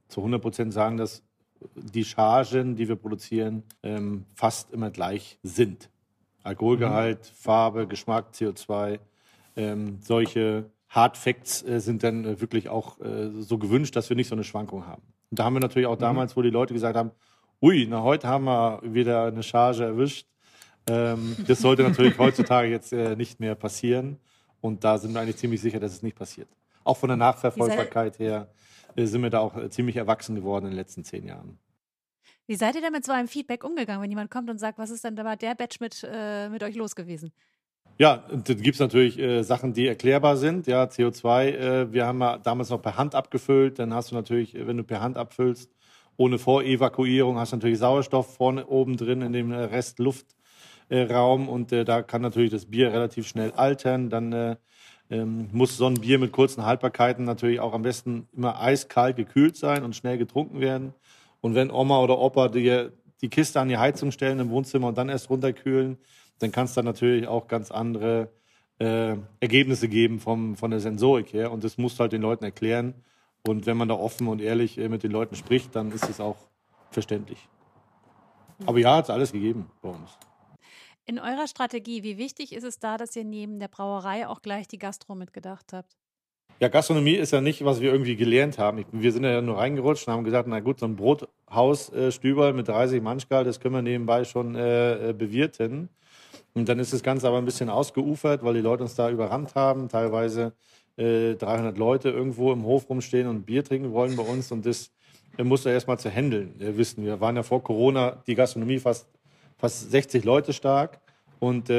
zu 100% sagen, dass die Chargen, die wir produzieren, fast immer gleich sind. Alkoholgehalt, Farbe, Geschmack, CO2, solche Hard Facts sind dann wirklich auch so gewünscht, dass wir nicht so eine Schwankung haben. Und da haben wir natürlich auch damals, wo die Leute gesagt haben, ui, na heute haben wir wieder eine Charge erwischt. Das sollte natürlich heutzutage jetzt nicht mehr passieren. Und da sind wir eigentlich ziemlich sicher, dass es nicht passiert. Auch von der Nachverfolgbarkeit her sind wir da auch ziemlich erwachsen geworden in den letzten 10 Jahren. Wie seid ihr denn mit so einem Feedback umgegangen, wenn jemand kommt und sagt, was ist denn da der Batch mit euch los gewesen? Ja, da gibt es natürlich Sachen, die erklärbar sind. Ja, CO2, wir haben ja damals noch per Hand abgefüllt. Dann hast du natürlich, wenn du per Hand abfüllst, ohne Vorevakuierung, hast du natürlich Sauerstoff vorne oben drin in dem Rest Luftraum. Und da kann natürlich das Bier relativ schnell altern. Dann muss so ein Bier mit kurzen Haltbarkeiten natürlich auch am besten immer eiskalt gekühlt sein und schnell getrunken werden. Und wenn Oma oder Opa die Kiste an die Heizung stellen im Wohnzimmer und dann erst runterkühlen, dann kann es dann natürlich auch ganz andere Ergebnisse geben von der Sensorik her. Und das musst du halt den Leuten erklären. Und wenn man da offen und ehrlich mit den Leuten spricht, dann ist es auch verständlich. Aber ja, hat es alles gegeben bei uns. In eurer Strategie, wie wichtig ist es da, dass ihr neben der Brauerei auch gleich die Gastro mitgedacht habt? Ja, Gastronomie ist ja nicht, was wir irgendwie gelernt haben. Wir sind ja nur reingerutscht und haben gesagt, na gut, so ein Brothaus Stüberl mit 30 Manschgal, das können wir nebenbei schon bewirten. Und dann ist das Ganze aber ein bisschen ausgeufert, weil die Leute uns da überrannt haben. Teilweise 300 Leute irgendwo im Hof rumstehen und Bier trinken wollen bei uns. Und das musste erstmal zu handeln wissen. Wir waren ja vor Corona die Gastronomie fast 60 Leute stark und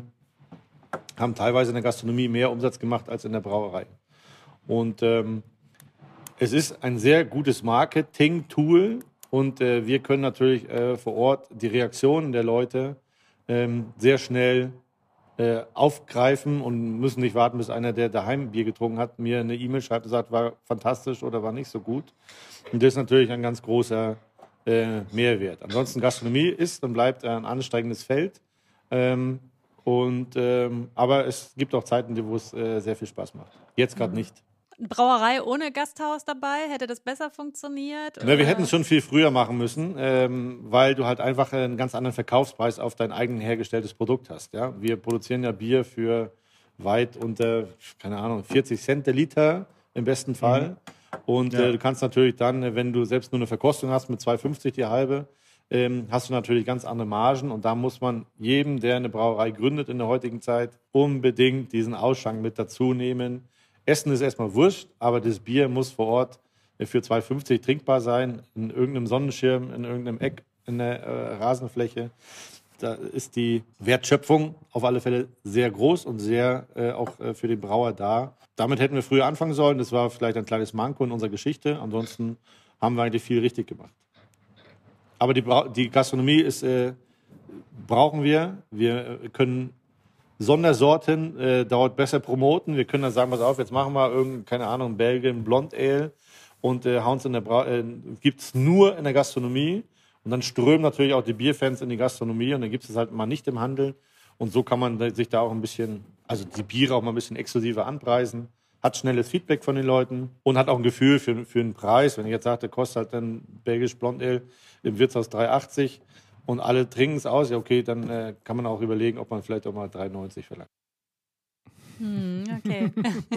haben teilweise in der Gastronomie mehr Umsatz gemacht als in der Brauerei. Und es ist ein sehr gutes Marketing-Tool und wir können natürlich vor Ort die Reaktionen der Leute sehr schnell aufgreifen und müssen nicht warten, bis einer, der daheim Bier getrunken hat, mir eine E-Mail schreibt und sagt, war fantastisch oder war nicht so gut. Und das ist natürlich ein ganz großer Mehrwert. Ansonsten Gastronomie ist und bleibt ein anstrengendes Feld. Aber es gibt auch Zeiten, wo es sehr viel Spaß macht. Jetzt gerade nicht. Eine Brauerei ohne Gasthaus dabei, hätte das besser funktioniert? Ja, wir hätten es schon viel früher machen müssen, weil du halt einfach einen ganz anderen Verkaufspreis auf dein eigen hergestelltes Produkt hast. Ja? Wir produzieren ja Bier für weit unter, keine Ahnung, 40 Cent der Liter im besten Fall. Und du kannst natürlich dann, wenn du selbst nur eine Verkostung hast mit 2,50 die halbe, hast du natürlich ganz andere Margen. Und da muss man jedem, der eine Brauerei gründet in der heutigen Zeit, unbedingt diesen Ausschank mit dazu nehmen. Essen ist erstmal wurscht, aber das Bier muss vor Ort für 2,50 trinkbar sein, in irgendeinem Sonnenschirm, in irgendeinem Eck, in der Rasenfläche. Da ist die Wertschöpfung auf alle Fälle sehr groß und sehr auch für den Brauer da. Damit hätten wir früher anfangen sollen. Das war vielleicht ein kleines Manko in unserer Geschichte. Ansonsten haben wir eigentlich viel richtig gemacht. Aber die Gastronomie brauchen wir. Wir können Sondersorten dort besser promoten. Wir können dann sagen, pass auf, jetzt machen wir keine Ahnung, Belgien Blond Ale und hauen es gibt's nur in der Gastronomie. Und dann strömen natürlich auch die Bierfans in die Gastronomie und dann gibt es halt mal nicht im Handel. Und so kann man sich da auch ein bisschen, also die Biere auch mal ein bisschen exklusiver anpreisen. Hat schnelles Feedback von den Leuten und hat auch ein Gefühl für einen Preis. Wenn ich jetzt sage, der kostet halt dann belgisch Blond Ale im Wirtshaus 3,80 und alle trinken es aus, ja okay, dann kann man auch überlegen, ob man vielleicht auch mal 3,90 verlangt. Okay.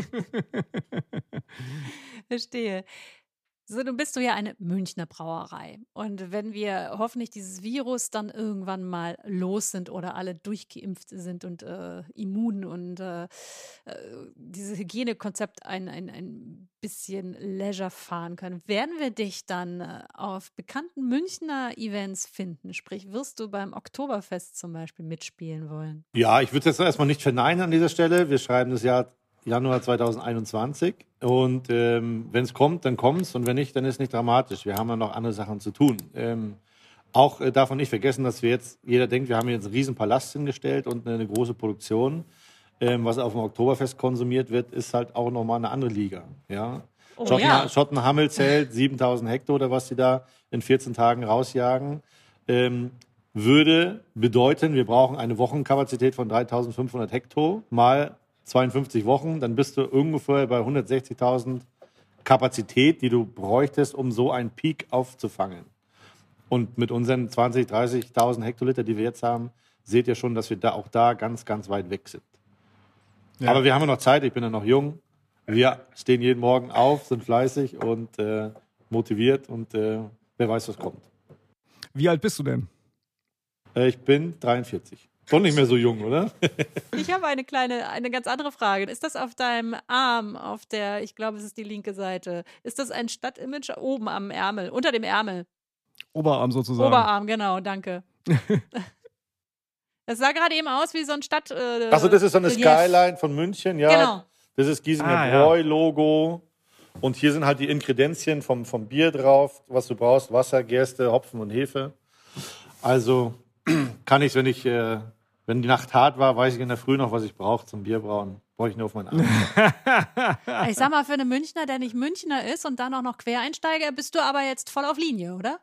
Verstehe. So, nun bist du ja eine Münchner Brauerei. Und wenn wir hoffentlich dieses Virus dann irgendwann mal los sind oder alle durchgeimpft sind und immun und dieses Hygienekonzept ein bisschen Leisure fahren können, werden wir dich dann auf bekannten Münchner Events finden? Sprich, wirst du beim Oktoberfest zum Beispiel mitspielen wollen? Ja, ich würde es jetzt erstmal nicht verneinen an dieser Stelle. Wir schreiben das Jahr Januar 2021 und wenn es kommt, dann kommt es und wenn nicht, dann ist es nicht dramatisch. Wir haben ja noch andere Sachen zu tun. Auch darf man nicht vergessen, dass jeder denkt, wir haben jetzt einen riesen Palast hingestellt und eine große Produktion. Was auf dem Oktoberfest konsumiert wird, ist halt auch nochmal eine andere Liga. Ja? Schottenhammel zählt 7000 Hektar oder was sie da in 14 Tagen rausjagen. Würde bedeuten, wir brauchen eine Wochenkapazität von 3500 Hektar mal 52 Wochen, dann bist du ungefähr bei 160.000 Kapazität, die du bräuchtest, um so einen Peak aufzufangen. Und mit unseren 20.000, 30.000 Hektoliter, die wir jetzt haben, seht ihr schon, dass wir da auch da ganz, ganz weit weg sind. Ja. Aber wir haben ja noch Zeit, ich bin ja noch jung. Wir stehen jeden Morgen auf, sind fleißig und motiviert und wer weiß, was kommt. Wie alt bist du denn? Ich bin 43. Doch nicht mehr so jung, oder? Ich habe eine ganz andere Frage. Ist das auf deinem Arm, ich glaube, es ist die linke Seite, ist das ein Stadtimage oben am Ärmel, unter dem Ärmel? Oberarm sozusagen. Oberarm, genau, danke. Das sah gerade eben aus wie so ein Stadt... Achso, das ist so eine Skyline von München, ja. Genau. Das ist Giesinger Bräu-Logo. Und hier sind halt die Inkredenzien vom Bier drauf, was du brauchst. Wasser, Gerste, Hopfen und Hefe. Also kann ich, wenn die Nacht hart war, weiß ich in der Früh noch, was ich brauche zum Bierbrauen. Brauche ich nur auf meinen Arm. Ich sag mal, für einen Münchner, der nicht Münchner ist und dann auch noch Quereinsteiger, bist du aber jetzt voll auf Linie, oder?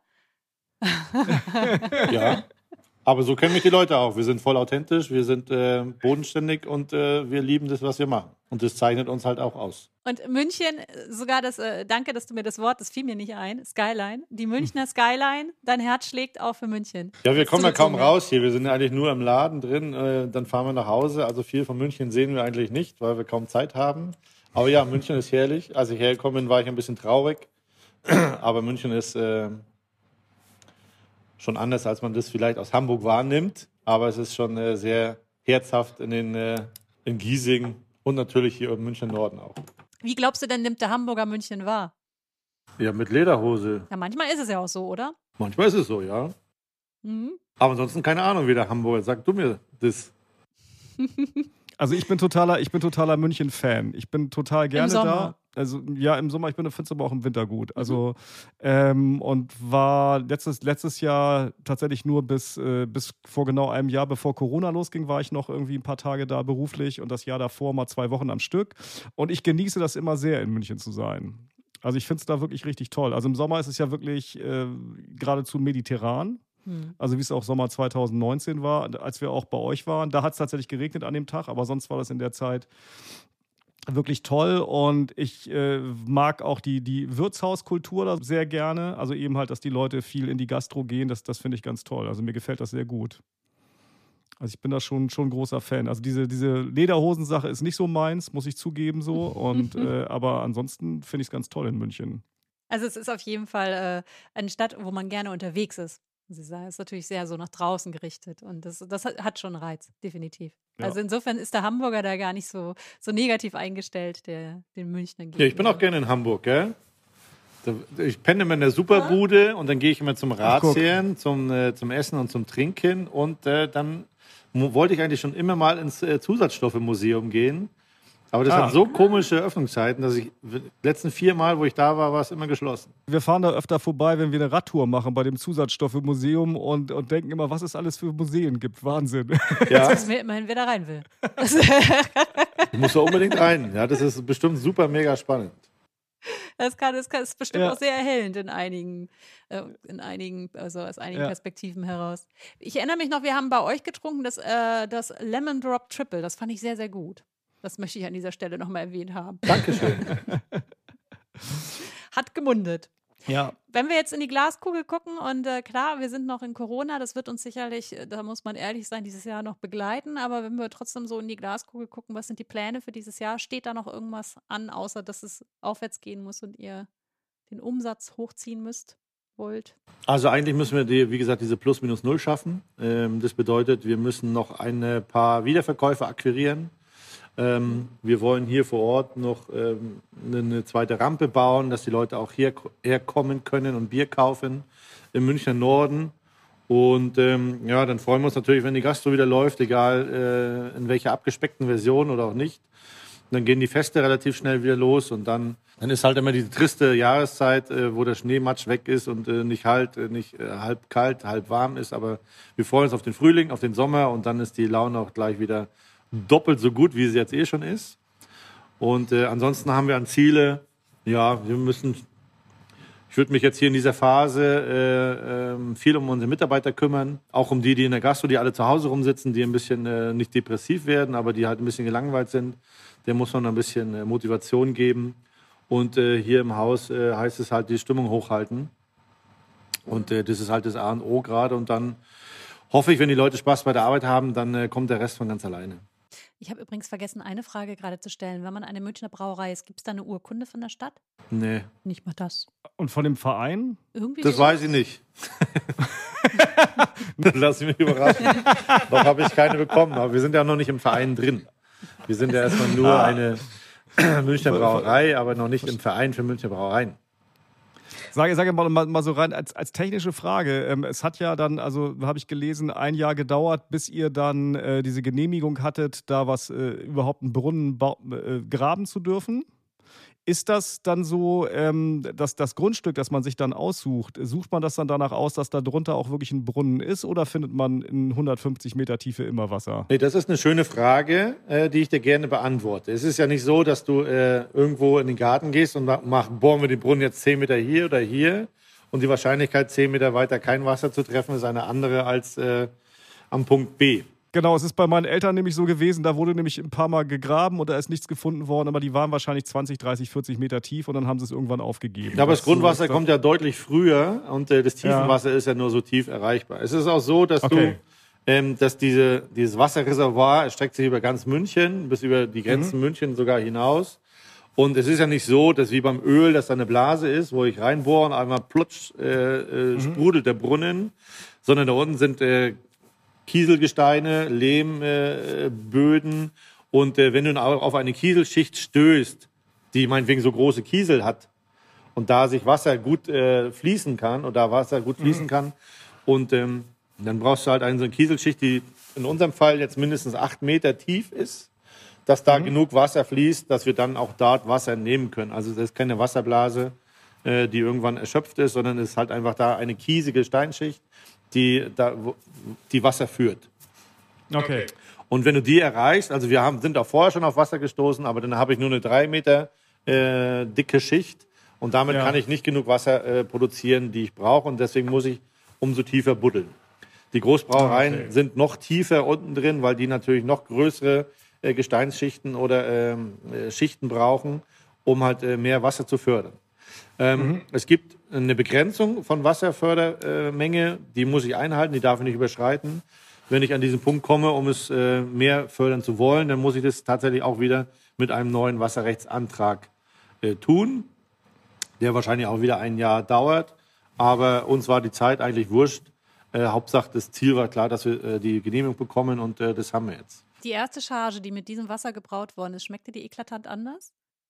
Ja, aber so kennen mich die Leute auch. Wir sind voll authentisch, wir sind bodenständig und wir lieben das, was wir machen. Und das zeichnet uns halt auch aus. Und München, sogar danke, dass du mir das fiel mir nicht ein, Skyline, die Münchner Skyline, dein Herz schlägt auch für München. Ja, wir kommen ja kaum raus hier. Wir sind ja eigentlich nur im Laden drin, dann fahren wir nach Hause. Also viel von München sehen wir eigentlich nicht, weil wir kaum Zeit haben. Aber ja, München ist herrlich. Als ich hergekommen bin, war ich ein bisschen traurig. Aber München ist schon anders, als man das vielleicht aus Hamburg wahrnimmt. Aber es ist schon sehr herzhaft in Giesing und natürlich hier im München Norden auch. Wie glaubst du denn, nimmt der Hamburger München wahr? Ja, mit Lederhose. Ja, manchmal ist es ja auch so, oder? Manchmal ist es so, ja. Mhm. Aber ansonsten keine Ahnung, wie der Hamburger. Sag du mir das. Also ich bin totaler München-Fan. Ich bin total gerne da. Also ja, im Sommer, ich finde es aber auch im Winter gut. Also und war letztes Jahr tatsächlich nur bis vor genau einem Jahr, bevor Corona losging, war ich noch irgendwie ein paar Tage da beruflich und das Jahr davor mal 2 Wochen am Stück. Und ich genieße das immer sehr, in München zu sein. Also ich finde es da wirklich richtig toll. Also im Sommer ist es ja wirklich geradezu mediterran. Also wie es auch Sommer 2019 war, als wir auch bei euch waren. Da hat es tatsächlich geregnet an dem Tag, aber sonst war das in der Zeit wirklich toll. Und ich mag auch die Wirtshauskultur da sehr gerne. Also eben halt, dass die Leute viel in die Gastro gehen, das finde ich ganz toll. Also mir gefällt das sehr gut. Also ich bin da schon ein großer Fan. Also diese Lederhosensache ist nicht so meins, muss ich zugeben so. Und aber ansonsten finde ich es ganz toll in München. Also es ist auf jeden Fall eine Stadt, wo man gerne unterwegs ist. Sie sagen, ist natürlich sehr so nach draußen gerichtet und das hat schon Reiz, definitiv. Ja. Also insofern ist der Hamburger da gar nicht so negativ eingestellt, den Münchner gegenüber. Ja, ich bin auch gerne in Hamburg, gell? Ich penne immer in der Superbude und dann gehe ich immer zum Ratsherrn, zum Essen und zum Trinken und dann wollte ich eigentlich schon immer mal ins Zusatzstoffe-Museum gehen. Aber das hat so komische Öffnungszeiten, dass die letzten 4 Mal, wo ich da war, war es immer geschlossen. Wir fahren da öfter vorbei, wenn wir eine Radtour machen bei dem Zusatzstoffe-Museum und denken immer, was es alles für Museen gibt. Wahnsinn. Ja. Jetzt wissen wir immerhin, wer da rein will. Du musst da unbedingt rein. Ja, das ist bestimmt super mega spannend. Das ist bestimmt auch sehr erhellend in einigen also aus einigen Perspektiven heraus. Ich erinnere mich noch, wir haben bei euch getrunken, das Lemon Drop Triple. Das fand ich sehr, sehr gut. Das möchte ich an dieser Stelle nochmal erwähnt haben. Dankeschön. Hat gemundet. Ja. Wenn wir jetzt in die Glaskugel gucken und klar, wir sind noch in Corona, das wird uns sicherlich, da muss man ehrlich sein, dieses Jahr noch begleiten, aber wenn wir trotzdem so in die Glaskugel gucken, was sind die Pläne für dieses Jahr? Steht da noch irgendwas an, außer dass es aufwärts gehen muss und ihr den Umsatz hochziehen wollt? Also eigentlich müssen wir, wie gesagt, diese Plus-Minus-Null schaffen. Das bedeutet, wir müssen noch ein paar Wiederverkäufer akquirieren. Wir wollen hier vor Ort noch eine zweite Rampe bauen, dass die Leute auch hierher kommen können und Bier kaufen im Münchner Norden. Und dann freuen wir uns natürlich, wenn die Gastro wieder läuft, egal in welcher abgespeckten Version oder auch nicht. Dann gehen die Feste relativ schnell wieder los und dann ist halt immer diese triste Jahreszeit, wo der Schneematsch weg ist und nicht halb kalt, halb warm ist. Aber wir freuen uns auf den Frühling, auf den Sommer und dann ist die Laune auch gleich wieder doppelt so gut, wie sie jetzt schon ist. Und ansonsten haben wir an Ziele, ich würde mich jetzt hier in dieser Phase viel um unsere Mitarbeiter kümmern, auch um die in der Gastro, die alle zu Hause rumsitzen, die ein bisschen nicht depressiv werden, aber die halt ein bisschen gelangweilt sind. Der muss man ein bisschen Motivation geben. Und hier im Haus heißt es halt, die Stimmung hochhalten. Und das ist halt das A und O gerade. Und dann hoffe ich, wenn die Leute Spaß bei der Arbeit haben, dann kommt der Rest von ganz alleine. Ich habe übrigens vergessen, eine Frage gerade zu stellen. Wenn man eine Münchner Brauerei ist, gibt es da eine Urkunde von der Stadt? Nee. Nicht mal das. Und von dem Verein? Irgendwie Das so. weiß ich nicht. Lass mich überraschen. Noch habe ich keine bekommen, aber wir sind ja noch nicht im Verein drin. Wir sind ja erstmal nur eine Münchner Brauerei, aber noch nicht im Verein für Münchner Brauereien. Sage mal so rein als technische Frage. Es hat ja dann, also habe ich gelesen, 1 Jahr gedauert, bis ihr dann diese Genehmigung hattet, da überhaupt einen Brunnen graben zu dürfen. Ist das dann so, dass das Grundstück, das man sich dann aussucht, sucht man das dann danach aus, dass da drunter auch wirklich ein Brunnen ist, oder findet man in 150 Meter Tiefe immer Wasser? Nee, das ist eine schöne Frage, die ich dir gerne beantworte. Es ist ja nicht so, dass du irgendwo in den Garten gehst und bohren wir den Brunnen jetzt 10 Meter hier oder hier, und die Wahrscheinlichkeit, 10 Meter weiter kein Wasser zu treffen, ist eine andere als am Punkt B. Genau, es ist bei meinen Eltern nämlich so gewesen, da wurde nämlich ein paar Mal gegraben und da ist nichts gefunden worden, aber die waren wahrscheinlich 20, 30, 40 Meter tief und dann haben sie es irgendwann aufgegeben. Ja, aber das Grundwasser kommt ja deutlich früher und das Tiefenwasser ist ja nur so tief erreichbar. Es ist auch so, dass dass dieses Wasserreservoir erstreckt sich über ganz München, bis über die Grenzen München sogar hinaus. Und es ist ja nicht so, dass wie beim Öl, dass da eine Blase ist, wo ich reinbohre und einmal plutsch sprudelt der Brunnen, sondern da unten sind Kieselgesteine, Lehmböden, und wenn du auf eine Kieselschicht stößt, die meinetwegen so große Kiesel hat und da sich Wasser gut fließen kann und dann brauchst du halt so eine Kieselschicht, die in unserem Fall jetzt mindestens 8 Meter tief ist, dass da genug Wasser fließt, dass wir dann auch dort Wasser nehmen können. Also das ist keine Wasserblase, die irgendwann erschöpft ist, sondern es ist halt einfach da eine kiesige Steinschicht, die Wasser führt. Okay. Und wenn du die erreichst, also sind auch vorher schon auf Wasser gestoßen, aber dann habe ich nur eine 3 Meter dicke Schicht und damit kann ich nicht genug Wasser produzieren, die ich brauche, und deswegen muss ich umso tiefer buddeln. Die Großbrauereien sind noch tiefer unten drin, weil die natürlich noch größere Gesteinsschichten oder Schichten brauchen, um halt mehr Wasser zu fördern. Es gibt eine Begrenzung von Wasserfördermenge, die muss ich einhalten, die darf ich nicht überschreiten. Wenn ich an diesen Punkt komme, um es mehr fördern zu wollen, dann muss ich das tatsächlich auch wieder mit einem neuen Wasserrechtsantrag tun, der wahrscheinlich auch wieder 1 Jahr dauert. Aber uns war die Zeit eigentlich wurscht. Hauptsache, das Ziel war klar, dass wir die Genehmigung bekommen, und das haben wir jetzt. Die erste Charge, die mit diesem Wasser gebraut worden ist, schmeckte die eklatant anders?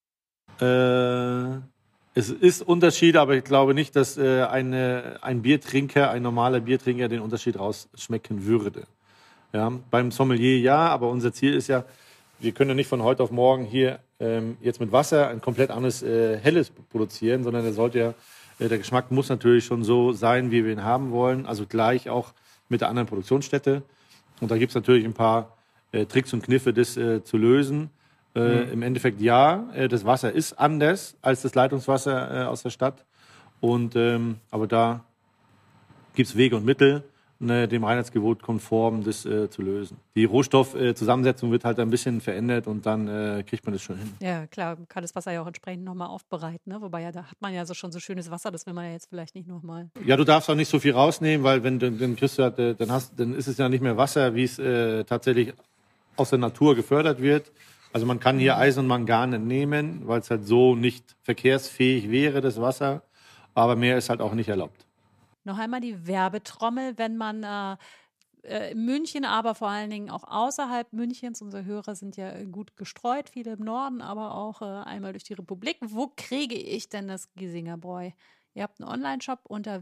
Es ist Unterschied, aber ich glaube nicht, dass ein normaler Biertrinker den Unterschied rausschmecken würde. Ja, beim Sommelier ja, aber unser Ziel ist ja, wir können ja nicht von heute auf morgen hier jetzt mit Wasser ein komplett anderes Helles produzieren, sondern der Geschmack muss natürlich schon so sein, wie wir ihn haben wollen, also gleich auch mit der anderen Produktionsstätte. Und da gibt es natürlich ein paar Tricks und Kniffe, das zu lösen. Im Endeffekt das Wasser ist anders als das Leitungswasser aus der Stadt. Aber da gibt es Wege und Mittel, dem Reinheitsgebot konform das zu lösen. Die Rohstoffzusammensetzung wird halt ein bisschen verändert und dann kriegt man das schon hin. Ja, klar, man kann das Wasser ja auch entsprechend nochmal aufbereiten. Ne? Wobei da hat man ja schon so schönes Wasser, das will man ja jetzt vielleicht nicht nochmal. Ja, du darfst auch nicht so viel rausnehmen, weil wenn dann kriegst du dann ist es ja nicht mehr Wasser, wie es tatsächlich aus der Natur gefördert wird. Also man kann hier Eisen und Mangan entnehmen, weil es halt so nicht verkehrsfähig wäre, das Wasser. Aber mehr ist halt auch nicht erlaubt. Noch einmal die Werbetrommel, wenn man in München, aber vor allen Dingen auch außerhalb Münchens, unsere Hörer sind ja gut gestreut, viele im Norden, aber auch einmal durch die Republik. Wo kriege ich denn das Giesinger Bräu? Ihr habt einen Online-Shop unter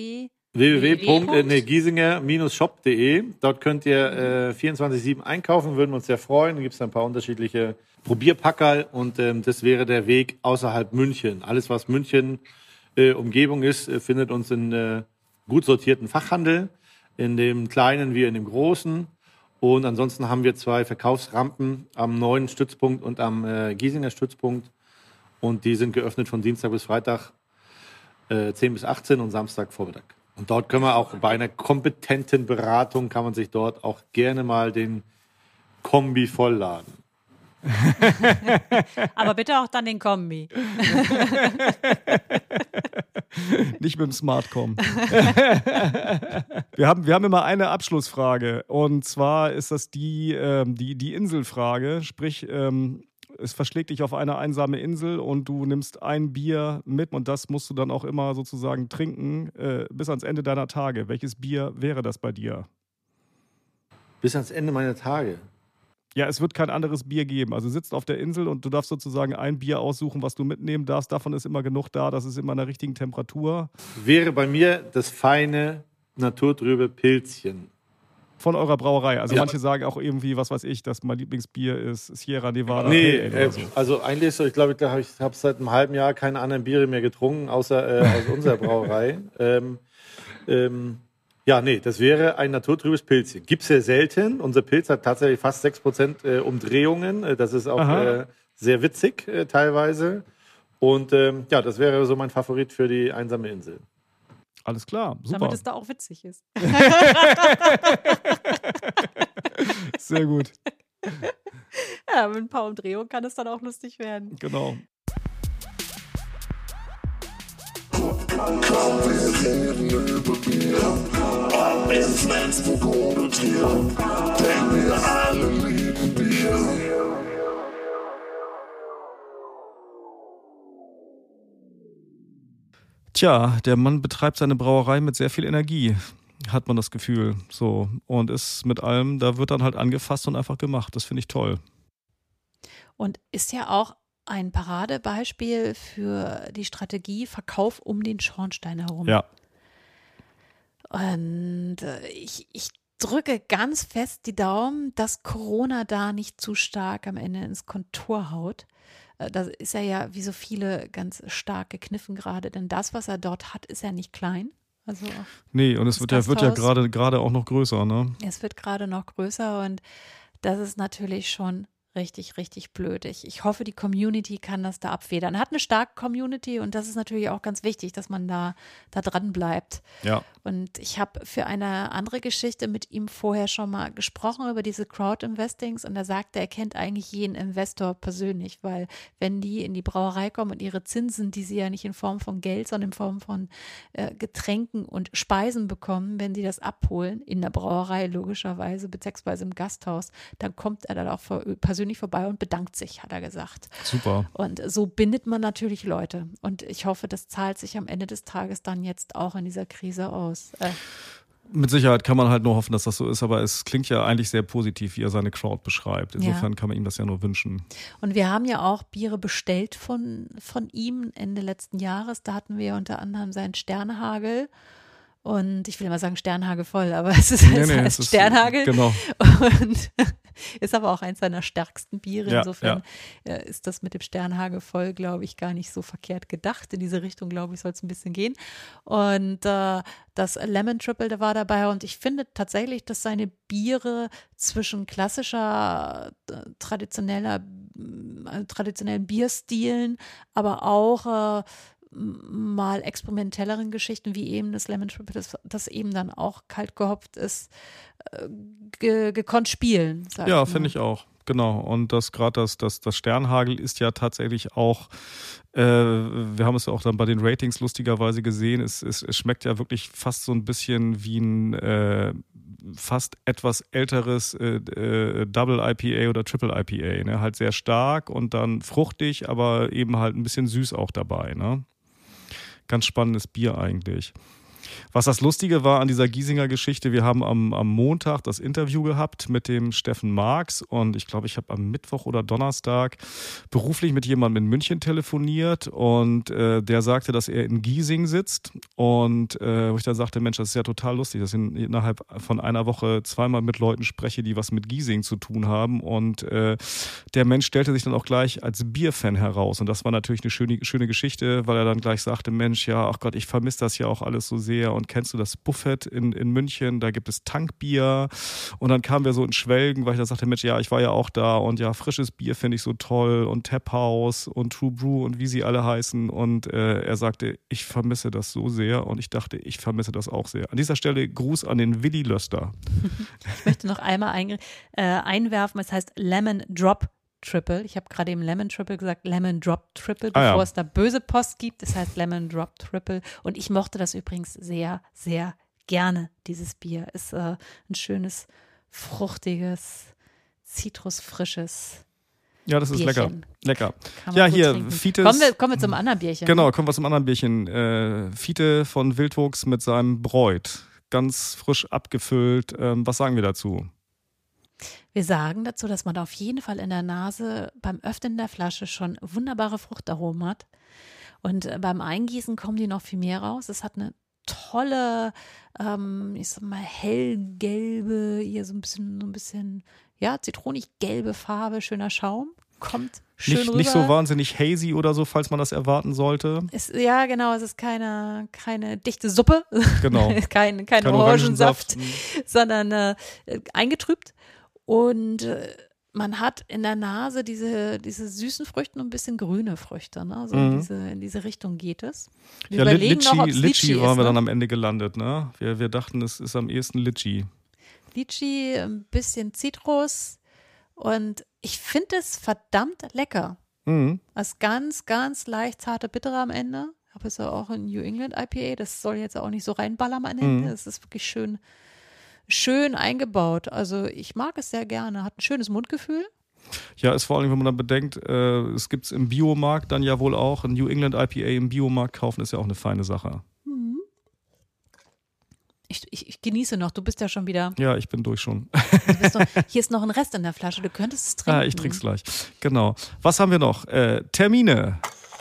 www.giesinger-shop.de. Dort könnt ihr 24/7 einkaufen, würden wir uns sehr freuen. Da gibt es ein paar unterschiedliche Probierpackerl und das wäre der Weg außerhalb München. Alles, was München Umgebung ist, findet uns in gut sortierten Fachhandel, in dem kleinen wie in dem großen. Und ansonsten haben wir 2 Verkaufsrampen am neuen Stützpunkt und am Giesinger Stützpunkt. Und die sind geöffnet von Dienstag bis Freitag 10 bis 18 und Samstag Vormittag. Und dort können wir auch bei einer kompetenten Beratung, kann man sich dort auch gerne mal den Kombi vollladen. Aber bitte auch dann den Kombi. Nicht mit dem Smartcom. Wir haben immer eine Abschlussfrage. Und zwar ist das die Inselfrage. Sprich, es verschlägt dich auf eine einsame Insel und du nimmst ein Bier mit und das musst du dann auch immer sozusagen trinken bis ans Ende deiner Tage. Welches Bier wäre das bei dir? Bis ans Ende meiner Tage. Ja, es wird kein anderes Bier geben. Also du sitzt auf der Insel und du darfst sozusagen ein Bier aussuchen, was du mitnehmen darfst. Davon ist immer genug da, das ist immer in der richtigen Temperatur. Wäre bei mir das feine, naturtrübe Pilzchen. Von eurer Brauerei. Also ja. Manche sagen auch irgendwie, was weiß ich, dass mein Lieblingsbier ist Sierra Nevada. Nee, oder so. also eigentlich so, ich glaube, ich habe seit einem halben Jahr keine anderen Biere mehr getrunken, außer aus unserer Brauerei. Ja, nee, das wäre ein naturtrübes Pilzchen. Gibt's sehr selten. Unser Pilz hat tatsächlich fast 6% Umdrehungen. Das ist auch sehr witzig teilweise. Und ja, das wäre so mein Favorit für die einsame Insel. Alles klar, super. Damit es da auch witzig ist. Sehr gut. Ja, mit ein paar Umdrehungen kann es dann auch lustig werden. Genau. Komm, wir reden über Bier. Ob in Flensburg oder Trier, denn wir alle lieben Bier. Tja, der Mann betreibt seine Brauerei mit sehr viel Energie, hat man das Gefühl. So. Und ist mit allem, da wird dann halt angefasst und einfach gemacht. Das finde ich toll. Und ist ja auch ein Paradebeispiel für die Strategie Verkauf um den Schornstein herum. Ja. Und ich drücke ganz fest die Daumen, dass Corona da nicht zu stark am Ende ins Kontor haut. Da ist er ja wie so viele ganz stark gekniffen gerade, denn das, was er dort hat, ist ja nicht klein. Also nee, und es wird ja gerade auch noch größer, ne? Es wird gerade noch größer und das ist natürlich schon richtig, richtig blöd. Ich hoffe, die Community kann das da abfedern. Er hat eine starke Community und das ist natürlich auch ganz wichtig, dass man da dran bleibt. Ja. Und ich habe für eine andere Geschichte mit ihm vorher schon mal gesprochen über diese Crowd-Investings und er sagte, er kennt eigentlich jeden Investor persönlich, weil wenn die in die Brauerei kommen und ihre Zinsen, die sie ja nicht in Form von Geld, sondern in Form von Getränken und Speisen bekommen, wenn sie das abholen, in der Brauerei logischerweise, beziehungsweise im Gasthaus, dann kommt er dann auch persönlich vorbei und bedankt sich, hat er gesagt. Super. Und so bindet man natürlich Leute. Und ich hoffe, das zahlt sich am Ende des Tages dann jetzt auch in dieser Krise aus. Mit Sicherheit kann man halt nur hoffen, dass das so ist, aber es klingt ja eigentlich sehr positiv, wie er seine Crowd beschreibt. Insofern kann man ihm das ja nur wünschen. Und wir haben ja auch Biere bestellt von ihm Ende letzten Jahres. Da hatten wir unter anderem seinen Sternhagel. Und ich will immer sagen Sternhagel voll, aber es heißt Sternhagel. Genau. Und ist aber auch eins seiner stärksten Biere. Ja, Insofern ist das mit dem Sternhagel voll, glaube ich, gar nicht so verkehrt gedacht. In diese Richtung, glaube ich, soll es ein bisschen gehen. Und das Lemon Triple, der war dabei. Und ich finde tatsächlich, dass seine Biere zwischen klassischer, traditionellen Bierstilen, aber auch mal experimentelleren Geschichten wie eben das Lemon Triple, das eben dann auch kalt gehopft ist, gekonnt spielen. Ja, finde ich auch. Genau. Und das Sternhagel ist ja tatsächlich auch, wir haben es ja auch dann bei den Ratings lustigerweise gesehen, es schmeckt ja wirklich fast so ein bisschen wie ein fast etwas älteres Double IPA oder Triple IPA. Ne? Halt sehr stark und dann fruchtig, aber eben halt ein bisschen süß auch dabei. Ne? Ganz spannendes Bier eigentlich. Was das Lustige war an dieser Giesinger Geschichte, wir haben am Montag das Interview gehabt mit dem Steffen Marx und ich glaube, ich habe am Mittwoch oder Donnerstag beruflich mit jemandem in München telefoniert und der sagte, dass er in Giesing sitzt und wo ich dann sagte, Mensch, das ist ja total lustig, dass ich innerhalb von einer Woche zweimal mit Leuten spreche, die was mit Giesing zu tun haben und der Mensch stellte sich dann auch gleich als Bierfan heraus und das war natürlich eine schöne Geschichte, weil er dann gleich sagte, Mensch, ja, ach Gott, ich vermisse das ja auch alles so sehr und kennst du das Buffet in München, da gibt es Tankbier und dann kamen wir so in Schwelgen, weil ich dann sagte, Mensch, ja, ich war ja auch da und ja, frisches Bier finde ich so toll und Tap House und True Brew und wie sie alle heißen und er sagte, ich vermisse das so sehr und ich dachte, ich vermisse das auch sehr. An dieser Stelle Gruß an den Willi Löster. Ich möchte noch einmal einwerfen, es heißt Lemon Drop Triple. Ich habe gerade eben Lemon Triple gesagt, Lemon Drop Triple, bevor es da böse Post gibt. Das heißt Lemon Drop Triple. Und ich mochte das übrigens sehr, sehr gerne, dieses Bier. Ist ein schönes, fruchtiges, zitrusfrisches Ja, das ist Bierchen. lecker. Kann man Ja, gut hier, trinken. Fites. Kommen wir zum anderen Bierchen. Genau, kommen wir zum anderen Bierchen. Fiete von Wildwuchs mit seinem Bräut. Ganz frisch abgefüllt. Was sagen wir dazu? Wir sagen dazu, dass man auf jeden Fall in der Nase beim Öffnen der Flasche schon wunderbare Fruchtaromen hat. Und beim Eingießen kommen die noch viel mehr raus. Es hat eine tolle, ich sag mal, hellgelbe, hier so ein bisschen, ja, zitronig-gelbe Farbe, schöner Schaum. Kommt schön rüber. Nicht so wahnsinnig hazy oder so, falls man das erwarten sollte. Ja, genau, es ist keine dichte Suppe, Genau. kein Orangensaft, sondern eingetrübt. Und man hat in der Nase diese süßen Früchte und ein bisschen grüne Früchte. Ne? Also in diese Richtung geht es. Wir überlegen noch, ob es Litchi ist. Waren wir dann am Ende gelandet. Ne? Wir dachten, es ist am ehesten Litchi. Litchi, ein bisschen Zitrus. Und ich finde es verdammt lecker. Als ganz, ganz leicht zarte Bittere am Ende. Aber es ist ja auch ein New England IPA. Das soll jetzt auch nicht so reinballern am Ende. Es ist wirklich schön eingebaut. Also ich mag es sehr gerne. Hat ein schönes Mundgefühl. Ja, ist vor allem, wenn man dann bedenkt, es gibt es im Biomarkt dann ja wohl auch. Ein New England IPA im Biomarkt kaufen ist ja auch eine feine Sache. Ich genieße noch. Du bist ja schon wieder. Ja, ich bin durch schon. Hier ist noch ein Rest in der Flasche. Du könntest es trinken. Ich trink's gleich. Genau. Was haben wir noch? Termine.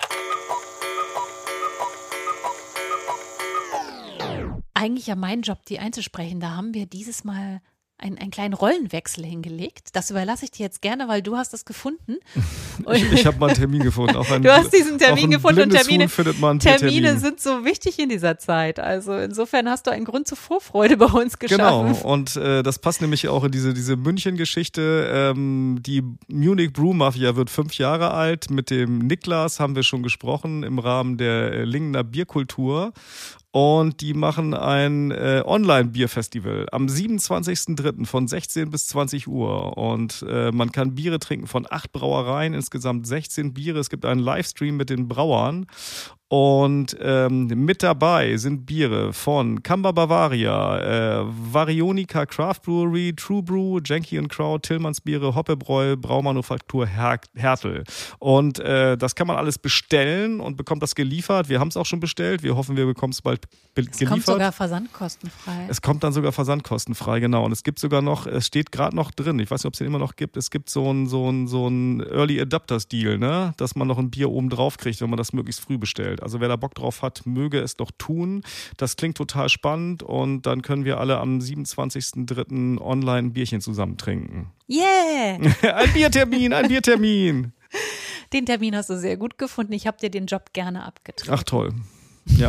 Eigentlich ja mein Job, die einzusprechen. Da haben wir dieses Mal einen kleinen Rollenwechsel hingelegt. Das überlasse ich dir jetzt gerne, weil du hast das gefunden. Ich habe mal einen Termin gefunden. Du hast diesen Termin gefunden und Termine Termin. sind so wichtig in dieser Zeit. Also insofern hast du einen Grund zur Vorfreude bei uns geschaffen. Genau, und das passt nämlich auch in diese München-Geschichte. Die Munich Brew Mafia wird 5 Jahre alt. Mit dem Niklas haben wir schon gesprochen im Rahmen der Lingener Bierkultur. Und die machen ein Online-Bierfestival am 27.03. von 16 bis 20 Uhr. Und man kann Biere trinken von 8 Brauereien, insgesamt 16 Biere. Es gibt einen Livestream mit den Brauern. Und mit dabei sind Biere von Kamba Bavaria, Varionica Craft Brewery, True Brew, Jenky & Kraut, Tillmanns Biere, Hoppebräu, Braumanufaktur Hertel. Und das kann man alles bestellen und bekommt das geliefert. Wir haben es auch schon bestellt. Wir hoffen, wir bekommen es bald geliefert. Es kommt sogar versandkostenfrei. Es kommt dann sogar versandkostenfrei, genau. Und es gibt sogar noch, es steht gerade noch drin, ich weiß nicht, ob es den immer noch gibt, es gibt so ein Early Adapters Deal, ne? Dass man noch ein Bier oben drauf kriegt, wenn man das möglichst früh bestellt. Also wer da Bock drauf hat, möge es doch tun. Das klingt total spannend und dann können wir alle am 27.03. online ein Bierchen zusammen trinken. Yeah! Ein Biertermin! Den Termin hast du sehr gut gefunden. Ich habe dir den Job gerne abgetreten. Ach toll. Ja.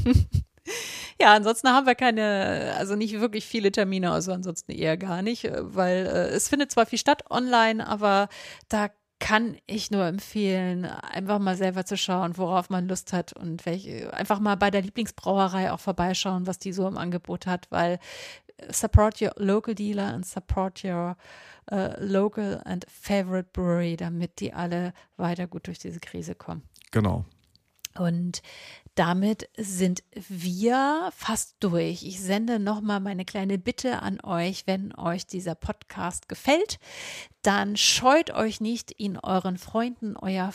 Ja, ansonsten haben wir also nicht wirklich viele Termine, also ansonsten eher gar nicht, weil es findet zwar viel statt online, aber da kann ich nur empfehlen, einfach mal selber zu schauen, worauf man Lust hat und einfach mal bei der Lieblingsbrauerei auch vorbeischauen, was die so im Angebot hat, weil support your local dealer and support your local and favorite brewery, damit die alle weiter gut durch diese Krise kommen. Genau. Und damit sind wir fast durch. Ich sende nochmal meine kleine Bitte an euch, wenn euch dieser Podcast gefällt, dann scheut euch nicht, ihn euren Freunden, eurer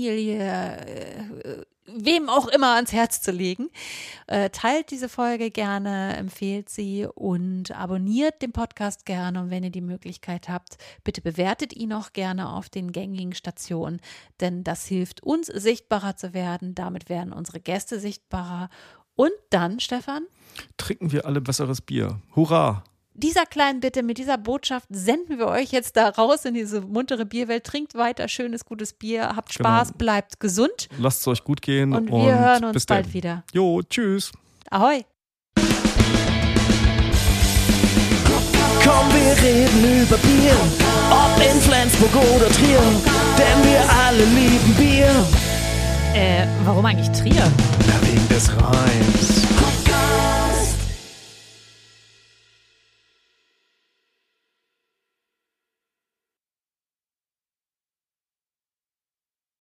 Familie, wem auch immer ans Herz zu legen. Teilt diese Folge gerne, empfehlt sie und abonniert den Podcast gerne. Und wenn ihr die Möglichkeit habt, bitte bewertet ihn auch gerne auf den gängigen Stationen, denn das hilft uns, sichtbarer zu werden. Damit werden unsere Gäste sichtbarer. Und dann, Stefan? Trinken wir alle besseres Bier. Hurra! Dieser kleinen Bitte, mit dieser Botschaft senden wir euch jetzt da raus in diese muntere Bierwelt. Trinkt weiter schönes, gutes Bier, habt Spaß, bleibt gesund. Lasst es euch gut gehen. Und wir hören uns bald wieder. Jo, tschüss. Ahoi. Komm, wir reden über Bier, ob in Flensburg oder Trier, denn wir alle lieben Bier. Warum eigentlich Trier? Na, wegen des Reims.